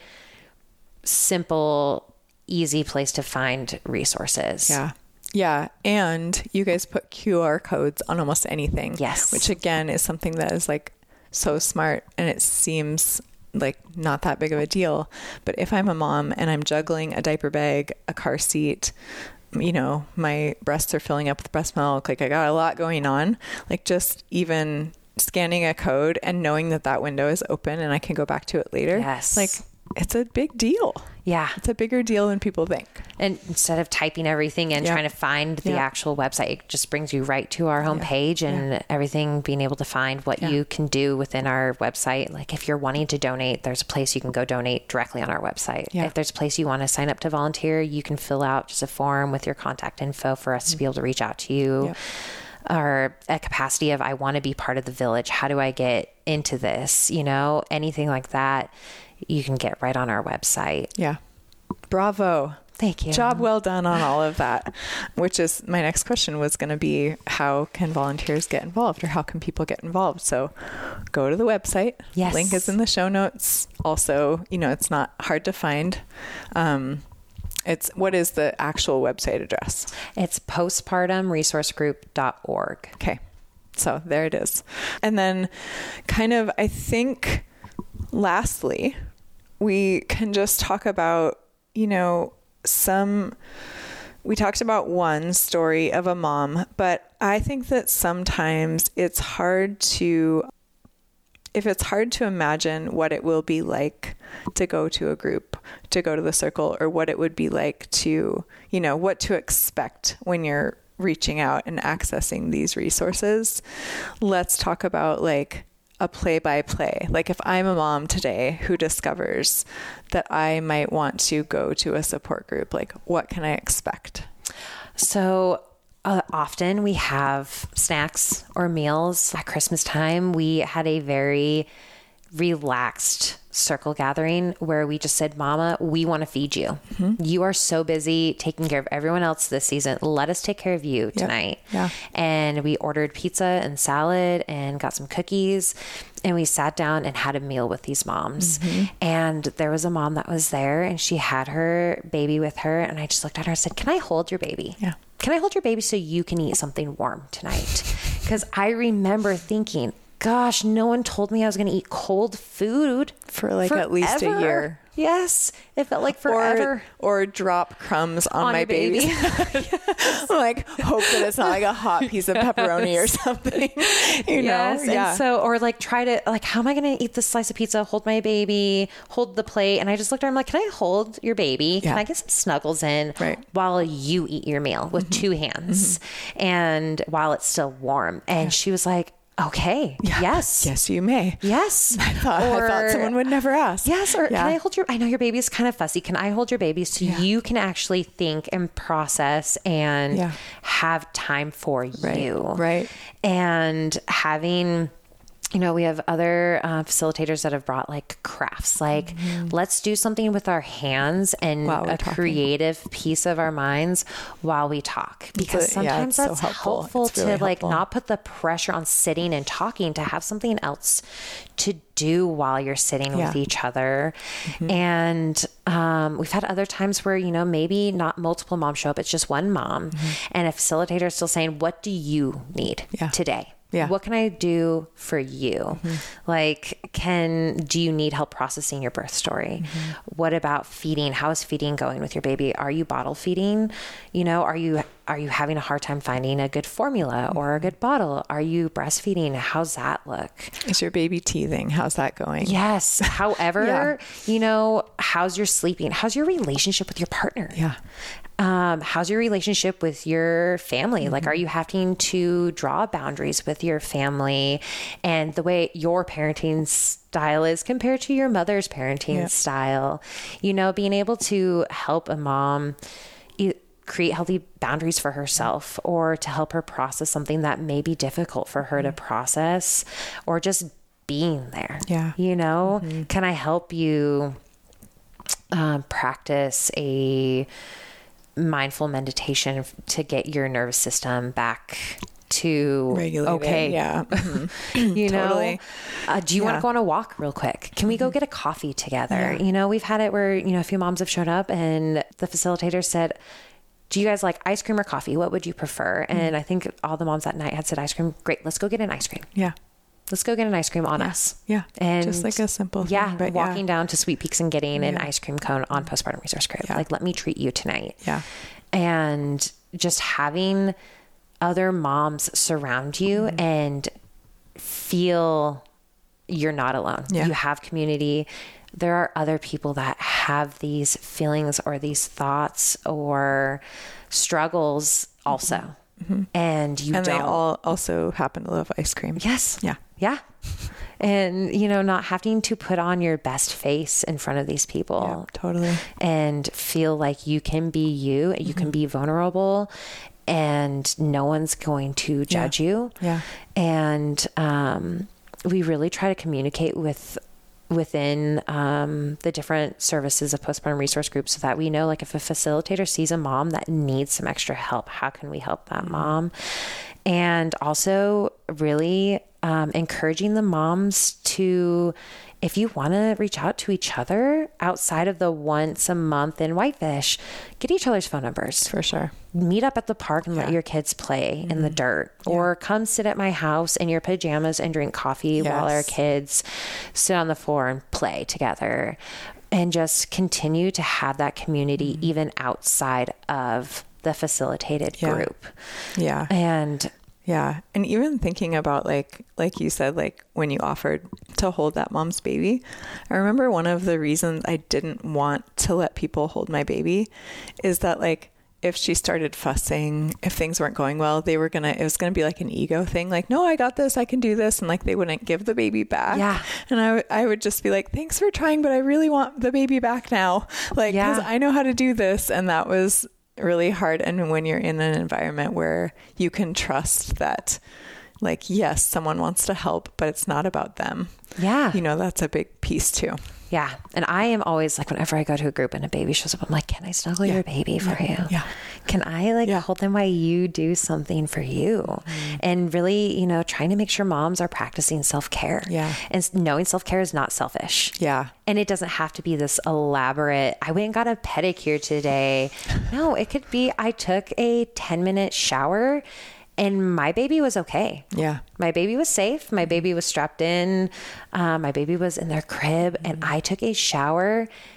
simple, easy place to find resources. Yeah. Yeah. And you guys put Q R codes on almost anything. Yes. Which again is something that is like so smart and it seems like not that big of a deal. But if I'm a mom and I'm juggling a diaper bag, a car seat, you know, my breasts are filling up with breast milk, like I got a lot going on, like just even scanning a code and knowing that that window is open and I can go back to it later. Yes. Like it's a big deal. Yeah. It's a bigger deal than people think. And instead of typing everything and yeah. trying to find the yeah. actual website, it just brings you right to our homepage yeah. and yeah. everything, being able to find what yeah. you can do within our website. Like if you're wanting to donate, there's a place you can go donate directly on our website. Yeah. If there's a place you want to sign up to volunteer, you can fill out just a form with your contact info for us mm-hmm. to be able to reach out to you. Yeah. Or a capacity of, I want to be part of the village. How do I get into this? You know, anything like that, you can get right on our website. Yeah. Bravo. Thank you. Job well done on all of that, which is my next question was going to be, how can volunteers get involved or how can people get involved? So go to the website. Yes. Link is in the show notes. Also, you know, it's not hard to find. Um, It's what is the actual website address? It's postpartum resource group dot org. Okay. So there it is. And then kind of, I think, lastly, we can just talk about, you know, some, we talked about one story of a mom, but I think that sometimes it's hard to, if it's hard to imagine what it will be like to go to a group, to go to the circle, or what it would be like to, you know, what to expect when you're reaching out and accessing these resources, let's talk about like a play by play. Like if I'm a mom today who discovers that I might want to go to a support group, like what can I expect? So Uh, often we have snacks or meals. At Christmas time, we had a very relaxed circle gathering where we just said, Mama, we want to feed you. Mm-hmm. You are so busy taking care of everyone else this season. Let us take care of you tonight. Yep. Yeah. And we ordered pizza and salad and got some cookies. And we sat down and had a meal with these moms. Mm-hmm. And there was a mom that was there and she had her baby with her. And I just looked at her and said, can I hold your baby? Yeah. Can I hold your baby so you can eat something warm tonight? Because I remember thinking, gosh, no one told me I was going to eat cold food for like forever. at least a year. Yes. It felt like forever. Or, or drop crumbs on, on my baby. Yes. Like, hope that it's not like a hot piece of pepperoni or something. You yes. know? Yeah. And so, or like try to, like, how am I going to eat this slice of pizza? Hold my baby, hold the plate. And I just looked at her, I'm like, can I hold your baby? Yeah. Can I get some snuggles in right. while you eat your meal with mm-hmm. two hands mm-hmm. and while it's still warm? And yeah. she was like, okay. Yeah. Yes. Yes, you may. Yes. I thought, or, I thought someone would never ask. Yes. Or yeah. can I hold your, I know your baby's kind of fussy. Can I hold your baby so yeah. you can actually think and process and yeah. have time for right. you? Right. And having, you know, we have other uh, facilitators that have brought like crafts, like mm-hmm. let's do something with our hands and a talking. creative piece of our minds while we talk, because but, sometimes yeah, that's so helpful, helpful it's to really like helpful. not put the pressure on sitting and talking, to have something else to do while you're sitting yeah. with each other. Mm-hmm. And um, we've had other times where, you know, maybe not multiple moms show up, it's just one mom mm-hmm. and a facilitator is still saying, what do you need yeah. today? Yeah. What can I do for you? Mm-hmm. Like, can, do you need help processing your birth story? Mm-hmm. What about feeding? How is feeding going with your baby? Are you bottle feeding? You know, are you, are you having a hard time finding a good formula mm-hmm. or a good bottle? Are you breastfeeding? How's that look? Is your baby teething? How's that going? Yes. However, yeah. you know, how's your sleeping? How's your relationship with your partner? Yeah. Um, how's your relationship with your family? Mm-hmm. Like, are you having to draw boundaries with your family and the way your parenting style is compared to your mother's parenting yeah. style? You know, being able to help a mom e- create healthy boundaries for herself, or to help her process something that may be difficult for her mm-hmm. to process, or just being there. Yeah. You know, mm-hmm. can I help you um, practice a mindful meditation to get your nervous system back to regulated? Okay. Yeah. Mm-hmm. You totally. know, uh, do you yeah. want to go on a walk real quick? Can we go get a coffee together? Yeah. You know, we've had it where, you know, a few moms have showed up and the facilitator said, do you guys like ice cream or coffee? What would you prefer? Mm-hmm. And I think all the moms that night had said ice cream. Great. Let's go get an ice cream. Yeah. Let's go get an ice cream on yeah. us. Yeah. And just like a simple thing. Yeah. But walking yeah. down to Sweet Peaks and getting yeah. an ice cream cone on Postpartum Resource Group. Yeah. Like, let me treat you tonight. Yeah. And just having other moms surround you mm-hmm. and feel you're not alone. Yeah. You have community. There are other people that have these feelings or these thoughts or struggles also. Mm-hmm. And you and don't. they all also happen to love ice cream. Yes. Yeah. Yeah. And, you know, not having to put on your best face in front of these people. Yeah, totally. And feel like you can be you, you mm-hmm. can be vulnerable, and no one's going to judge yeah. you. Yeah. And um, we really try to communicate with within um, the different services of Postpartum Resource Groups, so that we know, like, if a facilitator sees a mom that needs some extra help, how can we help that mm-hmm. mom? And also really um, encouraging the moms to, if you want to reach out to each other outside of the once a month in Whitefish, get each other's phone numbers. For sure. Meet up at the park and yeah. let your kids play mm-hmm. in the dirt, yeah. or come sit at my house in your pajamas and drink coffee yes. while our kids sit on the floor and play together, and just continue to have that community mm-hmm. even outside of the facilitated yeah. group. Yeah. And yeah. And even thinking about, like, like you said, like when you offered to hold that mom's baby, I remember one of the reasons I didn't want to let people hold my baby is that, like, if she started fussing, if things weren't going well, they were gonna, it was gonna be like an ego thing. Like, no, I got this, I can do this. And like, they wouldn't give the baby back. Yeah. And I, w- I would just be like, thanks for trying, but I really want the baby back now. Like, yeah. cause I know how to do this. And that was really hard. And when you're in an environment where you can trust that, like, yes, someone wants to help, but it's not about them. Yeah. You know, that's a big piece too. Yeah. And I am always like, whenever I go to a group and a baby shows up, I'm like, can I snuggle yeah. your baby for yeah. you? Yeah. Can I like yeah. hold them while you do something for you? Mm-hmm. And really, you know, trying to make sure moms are practicing self-care. Yeah. And knowing self-care is not selfish. Yeah. And it doesn't have to be this elaborate, I went and got a pedicure today. No, it could be, I took a ten minute shower and my baby was okay. Yeah. My baby was safe. My baby was strapped in. Um, my baby was in their crib, and I took a shower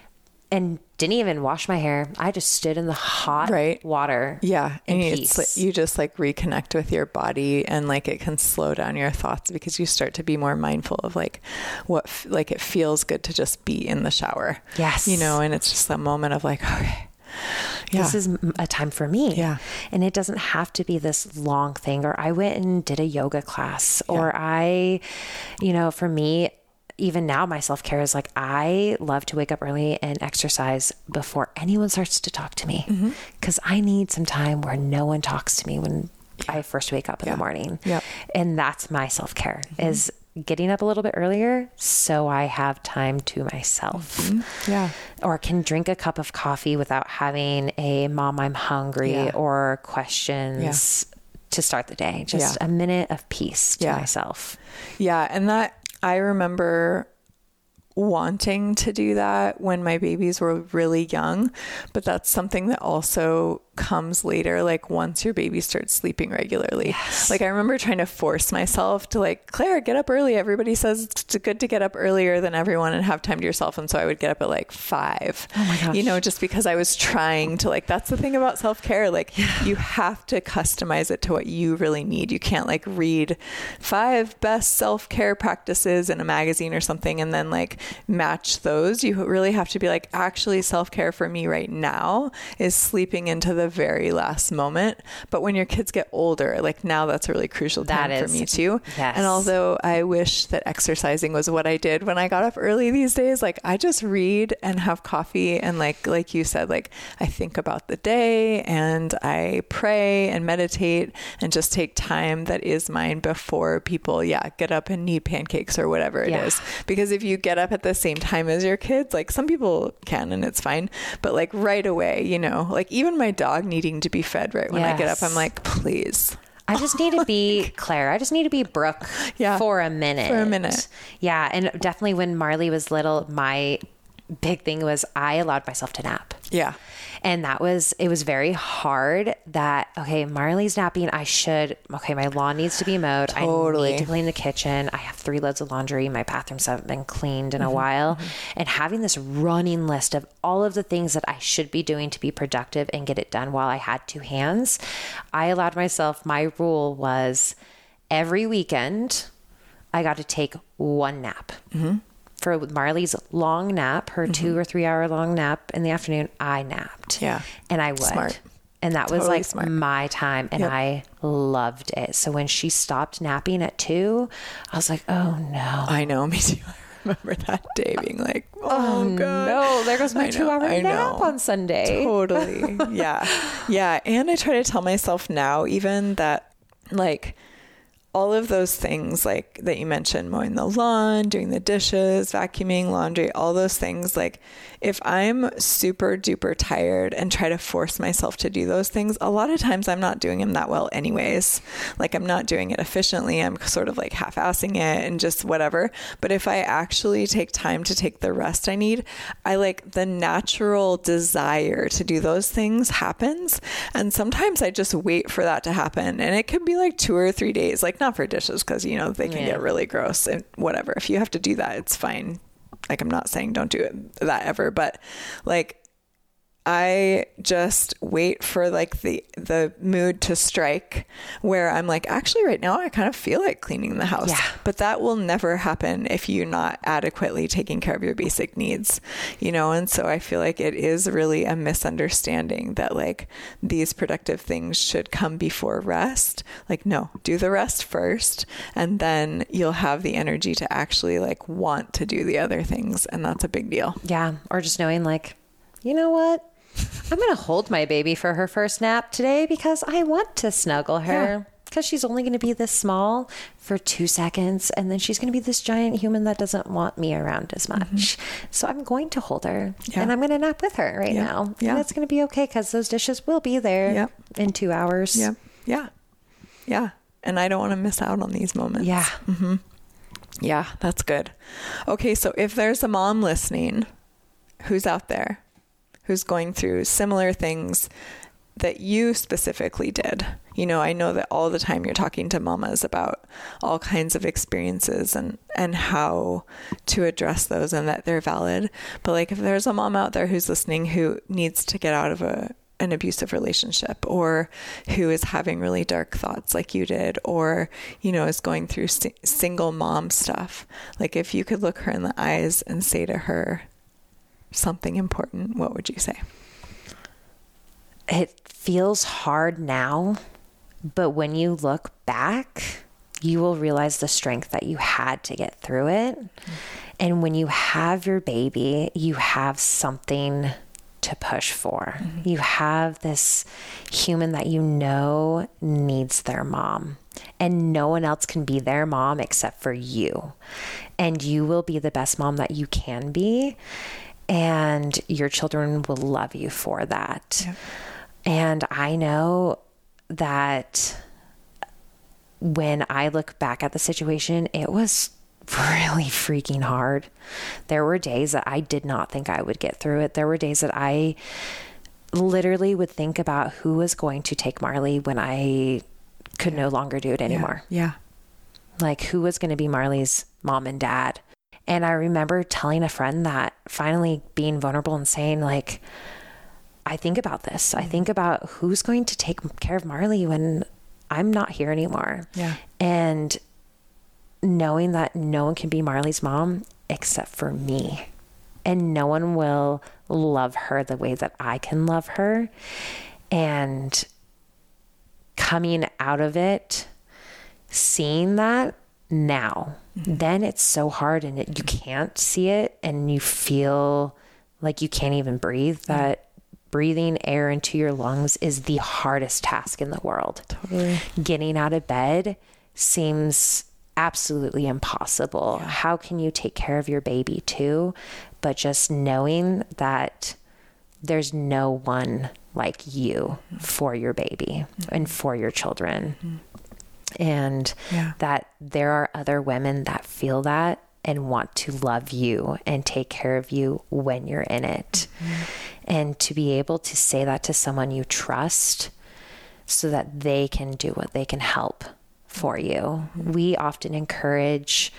and didn't even wash my hair. I just stood in the hot right. water. Yeah. And peace. it's, you just like reconnect with your body, and like it can slow down your thoughts because you start to be more mindful of like what, like it feels good to just be in the shower. Yes. You know, and it's just a moment of like, okay, yeah. This is a time for me. Yeah. And it doesn't have to be this long thing, or I went and did a yoga class, yeah. or I, you know, for me, even now my self-care is like, I love to wake up early and exercise before anyone starts to talk to me. Mm-hmm. Cause I need some time where no one talks to me when yeah. I first wake up in yeah. the morning. Yep. And that's my self-care mm-hmm. is getting up a little bit earlier so I have time to myself. Mm-hmm. Yeah. Or can drink a cup of coffee without having a mom, I'm hungry yeah. or questions yeah. to start the day. Just yeah. a minute of peace to yeah. myself. Yeah. And that, I remember wanting to do that when my babies were really young, but that's something that also comes later, like once your baby starts sleeping regularly. Yes. Like I remember trying to force myself to like, Claire, get up early. Everybody says it's good to get up earlier than everyone and have time to yourself. And so I would get up at like five, oh my gosh. You know, just because I was trying to like, that's the thing about self-care. Like yeah. you have to customize it to what you really need. You can't like read five best self-care practices in a magazine or something and then like match those. You really have to be like, actually self-care for me right now is sleeping into the very last moment. But when your kids get older, like now that's a really crucial time that for is, me too. Yes. And although I wish that exercising was what I did when I got up early these days, like I just read and have coffee. And like, like you said, like I think about the day and I pray and meditate and just take time that is mine before people, yeah, get up and need pancakes or whatever it yeah. is. Because if you get up at the same time as your kids, like some people can and it's fine, but like right away, you know, like even my dog needing to be fed right when yes. I get up, I'm like, please. I just need to be Claire. I just need to be Brooke yeah, for a minute. For a minute. Yeah. And definitely when Marley was little, my big thing was I allowed myself to nap. Yeah. And that was, it was very hard that, okay, Marley's napping. I should, okay, my lawn needs to be mowed. Totally. I need to clean the kitchen. I have three loads of laundry. My bathrooms haven't been cleaned in mm-hmm. a while. Mm-hmm. And having this running list of all of the things that I should be doing to be productive and get it done while I had two hands, I allowed myself, my rule was every weekend, I got to take one nap. Mm-hmm. For Marley's long nap, her mm-hmm. two or three hour long nap in the afternoon, I napped. Yeah. And I would. Smart. And that was totally like smart. my time. And yep. I loved it. So when she stopped napping at two, I was like, oh no. I know, me too. I remember that day being like, oh, oh God. No, there goes my know, two hour I nap know. on Sunday. Totally. Yeah. Yeah. And I try to tell myself now even that like, all of those things like that you mentioned, mowing the lawn, doing the dishes, vacuuming, laundry, all those things. Like if I'm super duper tired and try to force myself to do those things, a lot of times I'm not doing them that well anyways. Like I'm not doing it efficiently. I'm sort of like half-assing it and just whatever. But if I actually take time to take the rest I need, I like the natural desire to do those things happens. And sometimes I just wait for that to happen. And it could be like two or three days, like not for dishes because, you know, they can yeah. get really gross and whatever. If you have to do that, it's fine. Like, I'm not saying don't do it that ever, but like, I just wait for like the, the mood to strike where I'm like, actually right now I kind of feel like cleaning the house, yeah. but that will never happen if you're not adequately taking care of your basic needs, you know? And so I feel like it is really a misunderstanding that like these productive things should come before rest. Like, no, do the rest first, and then you'll have the energy to actually like want to do the other things. And that's a big deal. Yeah. Or just knowing like, you know what? I'm going to hold my baby for her first nap today because I want to snuggle her because yeah. she's only going to be this small for two seconds. And then she's going to be this giant human that doesn't want me around as much. Mm-hmm. So I'm going to hold her yeah. and I'm going to nap with her right yeah. now. Yeah. And it's going to be okay because those dishes will be there yep. in two hours. Yeah. Yeah. Yeah. And I don't want to miss out on these moments. Yeah. Mm-hmm. Yeah. That's good. Okay. So if there's a mom listening who's out there, who's going through similar things that you specifically did. You know, I know that all the time you're talking to mamas about all kinds of experiences and, and how to address those and that they're valid. But like if there's a mom out there who's listening who needs to get out of a an abusive relationship, or who is having really dark thoughts like you did, or, you know, is going through st- single mom stuff, like if you could look her in the eyes and say to her something important, what would you say? It feels hard now, but when you look back, you will realize the strength that you had to get through it. Mm-hmm. And when you have your baby, you have something to push for. Mm-hmm. You have this human that you know needs their mom, and no one else can be their mom except for you. And you will be the best mom that you can be. And your children will love you for that. Yep. And I know that when I look back at the situation, it was really freaking hard. There were days that I did not think I would get through it. There were days that I literally would think about who was going to take Marley when I could no longer do it anymore. Yeah. yeah. Like who was going to be Marley's mom and dad. And I remember telling a friend that, finally being vulnerable and saying like, I think about this. I think about who's going to take care of Marley when I'm not here anymore. Yeah. And knowing that no one can be Marley's mom except for me, and no one will love her the way that I can love her. And coming out of it, seeing that now, mm-hmm. then it's so hard, and it, you can't see it, and you feel like you can't even breathe. Mm-hmm. That breathing air into your lungs is the hardest task in the world. Totally. Getting out of bed seems absolutely impossible. Yeah. How can you take care of your baby too? But just knowing that there's no one like you mm-hmm. for your baby mm-hmm. and for your children. Mm-hmm. And yeah. that there are other women that feel that and want to love you and take care of you when you're in it. Mm-hmm. And to be able to say that to someone you trust so that they can do what they can help for you. Mm-hmm. We often encourage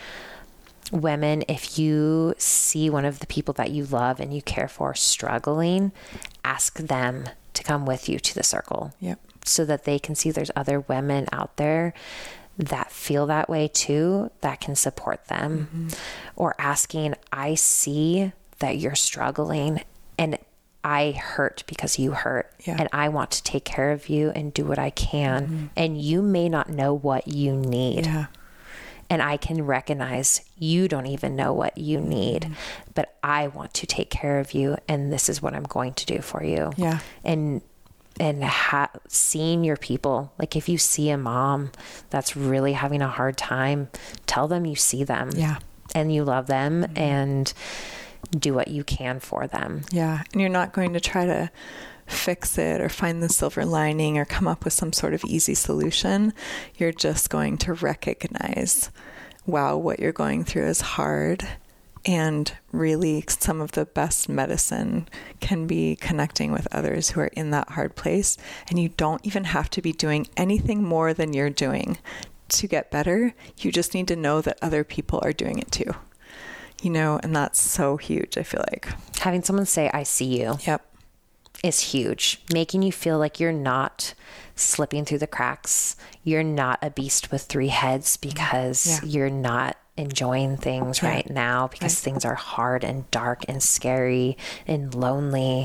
women, if you see one of the people that you love and you care for struggling, ask them to come with you to the circle. Yep. So that they can see there's other women out there that feel that way too, that can support them. Mm-hmm. Or asking, I see that you're struggling and I hurt because you hurt, yeah. and I want to take care of you and do what I can. Mm-hmm. And you may not know what you need. Yeah. And I can recognize you don't even know what you need, mm-hmm. but I want to take care of you. And this is what I'm going to do for you. Yeah. And, and ha- seeing your people, like if you see a mom that's really having a hard time, tell them you see them. Yeah. And you love them, mm-hmm. and do what you can for them. Yeah. And you're not going to try to fix it or find the silver lining or come up with some sort of easy solution. You're just going to recognize, wow, what you're going through is hard. And really some of the best medicine can be connecting with others who are in that hard place. And you don't even have to be doing anything more than you're doing to get better. You just need to know that other people are doing it too. You know, and that's so huge, I feel like. Having someone say, I see you. Yep. Is huge. Making you feel like you're not slipping through the cracks. You're not a beast with three heads because yeah. you're not enjoying things yeah. right now because right. things are hard and dark and scary and lonely.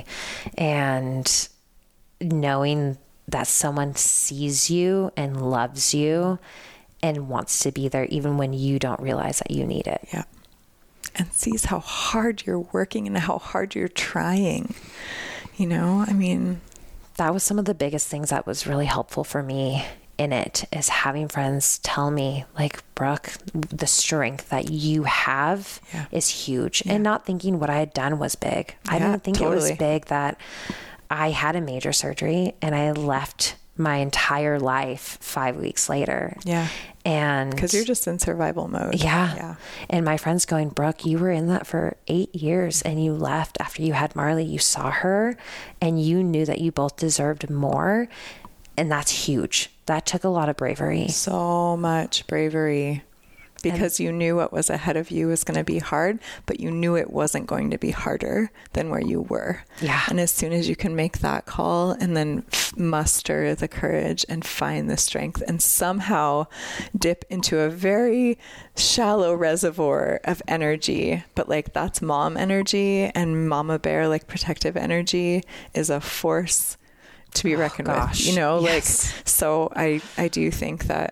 And knowing that someone sees you and loves you and wants to be there even when you don't realize that you need it. Yeah. And sees how hard you're working and how hard you're trying. You know, I mean, that was some of the biggest things that was really helpful for me in it, is having friends tell me, like, Brooke, the strength that you have yeah. is huge. Yeah. And not thinking what I had done was big. Yeah, I didn't think totally. It was big that I had a major surgery and I left my entire life five weeks later. Yeah. And because you're just in survival mode. Yeah. Yeah. And my friend's going, Brooke, you were in that for eight years and you left after you had Marley. You saw her and you knew that you both deserved more. And that's huge. That took a lot of bravery. So much bravery. Because and, you knew what was ahead of you was going to be hard, but you knew it wasn't going to be harder than where you were. Yeah. And as soon as you can make that call and then f- muster the courage and find the strength and somehow dip into a very shallow reservoir of energy, but like that's mom energy, and mama bear, like protective energy, is a force to be reckoned oh, with, you know, yes. like, so I, I do think that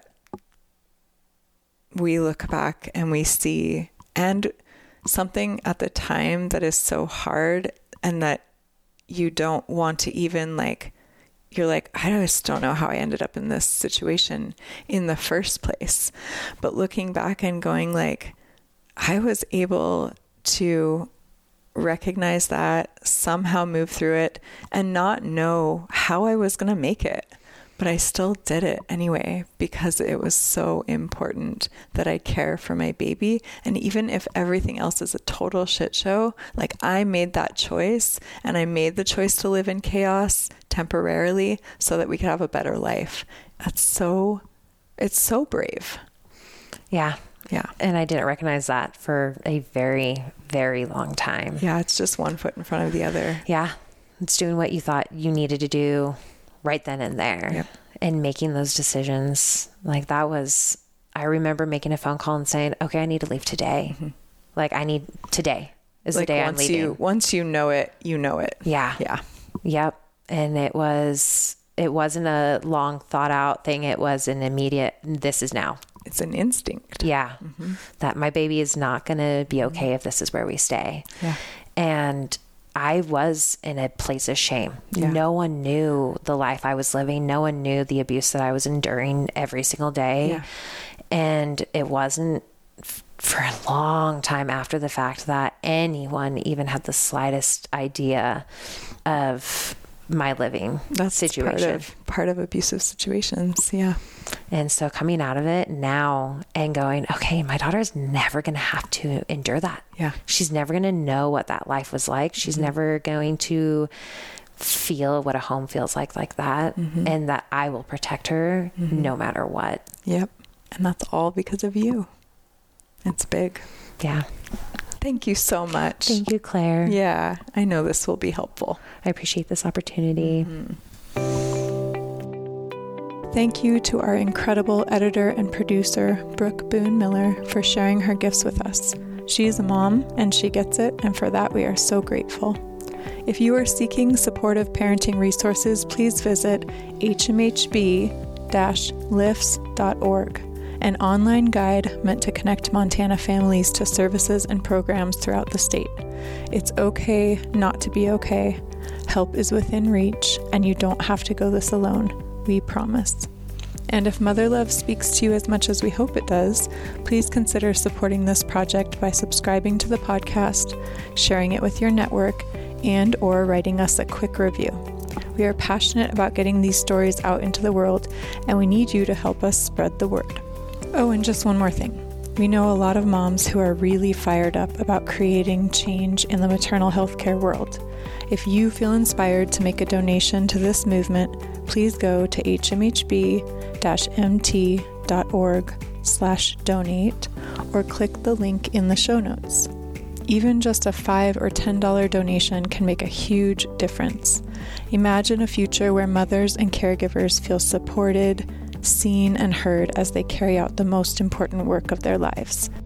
we look back and we see, and something at the time that is so hard and that you don't want to even like, you're like, I just don't know how I ended up in this situation in the first place. But looking back and going like, I was able to recognize that, somehow move through it, and not know how I was going to make it. But I still did it anyway, because it was so important that I care for my baby. And even if everything else is a total shit show, like I made that choice, and I made the choice to live in chaos temporarily so that we could have a better life. That's so, it's so brave. Yeah. Yeah. And I didn't recognize that for a very, very long time. Yeah. It's just one foot in front of the other. Yeah. It's doing what you thought you needed to do right then and there. Yep. And making those decisions. Like that was, I remember making a phone call and saying, okay, I need to leave today. Mm-hmm. Like I need, today is like the day I'm leaving. You, once you know it, you know it. Yeah. Yeah. Yep. And it was, it wasn't a long thought out thing. It was an immediate, this is now. It's an instinct. Yeah. Mm-hmm. That my baby is not going to be okay if this is where we stay. Yeah. And I was in a place of shame. Yeah. No one knew the life I was living. No one knew the abuse that I was enduring every single day. Yeah. And it wasn't f- for a long time after the fact that anyone even had the slightest idea of my living That's situation. Part of, part of abusive situations. Yeah. And so coming out of it now and going, okay, my daughter's never going to have to endure that. Yeah. She's never going to know what that life was like. She's mm-hmm. never going to feel what a home feels like like that. Mm-hmm. And that I will protect her mm-hmm. no matter what. Yep. And that's all because of you. It's big. Yeah. Thank you so much. Thank you, Claire. Yeah. I know this will be helpful. I appreciate this opportunity. Mm-hmm. Thank you to our incredible editor and producer, Brooke Boone Miller, for sharing her gifts with us. She is a mom and she gets it, and for that we are so grateful. If you are seeking supportive parenting resources, please visit h m h b dash lifts dot org, an online guide meant to connect Montana families to services and programs throughout the state. It's okay not to be okay. Help is within reach, and you don't have to go this alone. We promise. And if Mother Love speaks to you as much as we hope it does, please consider supporting this project by subscribing to the podcast, sharing it with your network, and or writing us a quick review. We are passionate about getting these stories out into the world, and we need you to help us spread the word. Oh, and just one more thing. We know a lot of moms who are really fired up about creating change in the maternal health care world. If you feel inspired to make a donation to this movement, please go to h m h b dash m t dot org slash donate or click the link in the show notes. Even just a five or ten dollar donation can make a huge difference. Imagine a future where mothers and caregivers feel supported, seen, and heard as they carry out the most important work of their lives.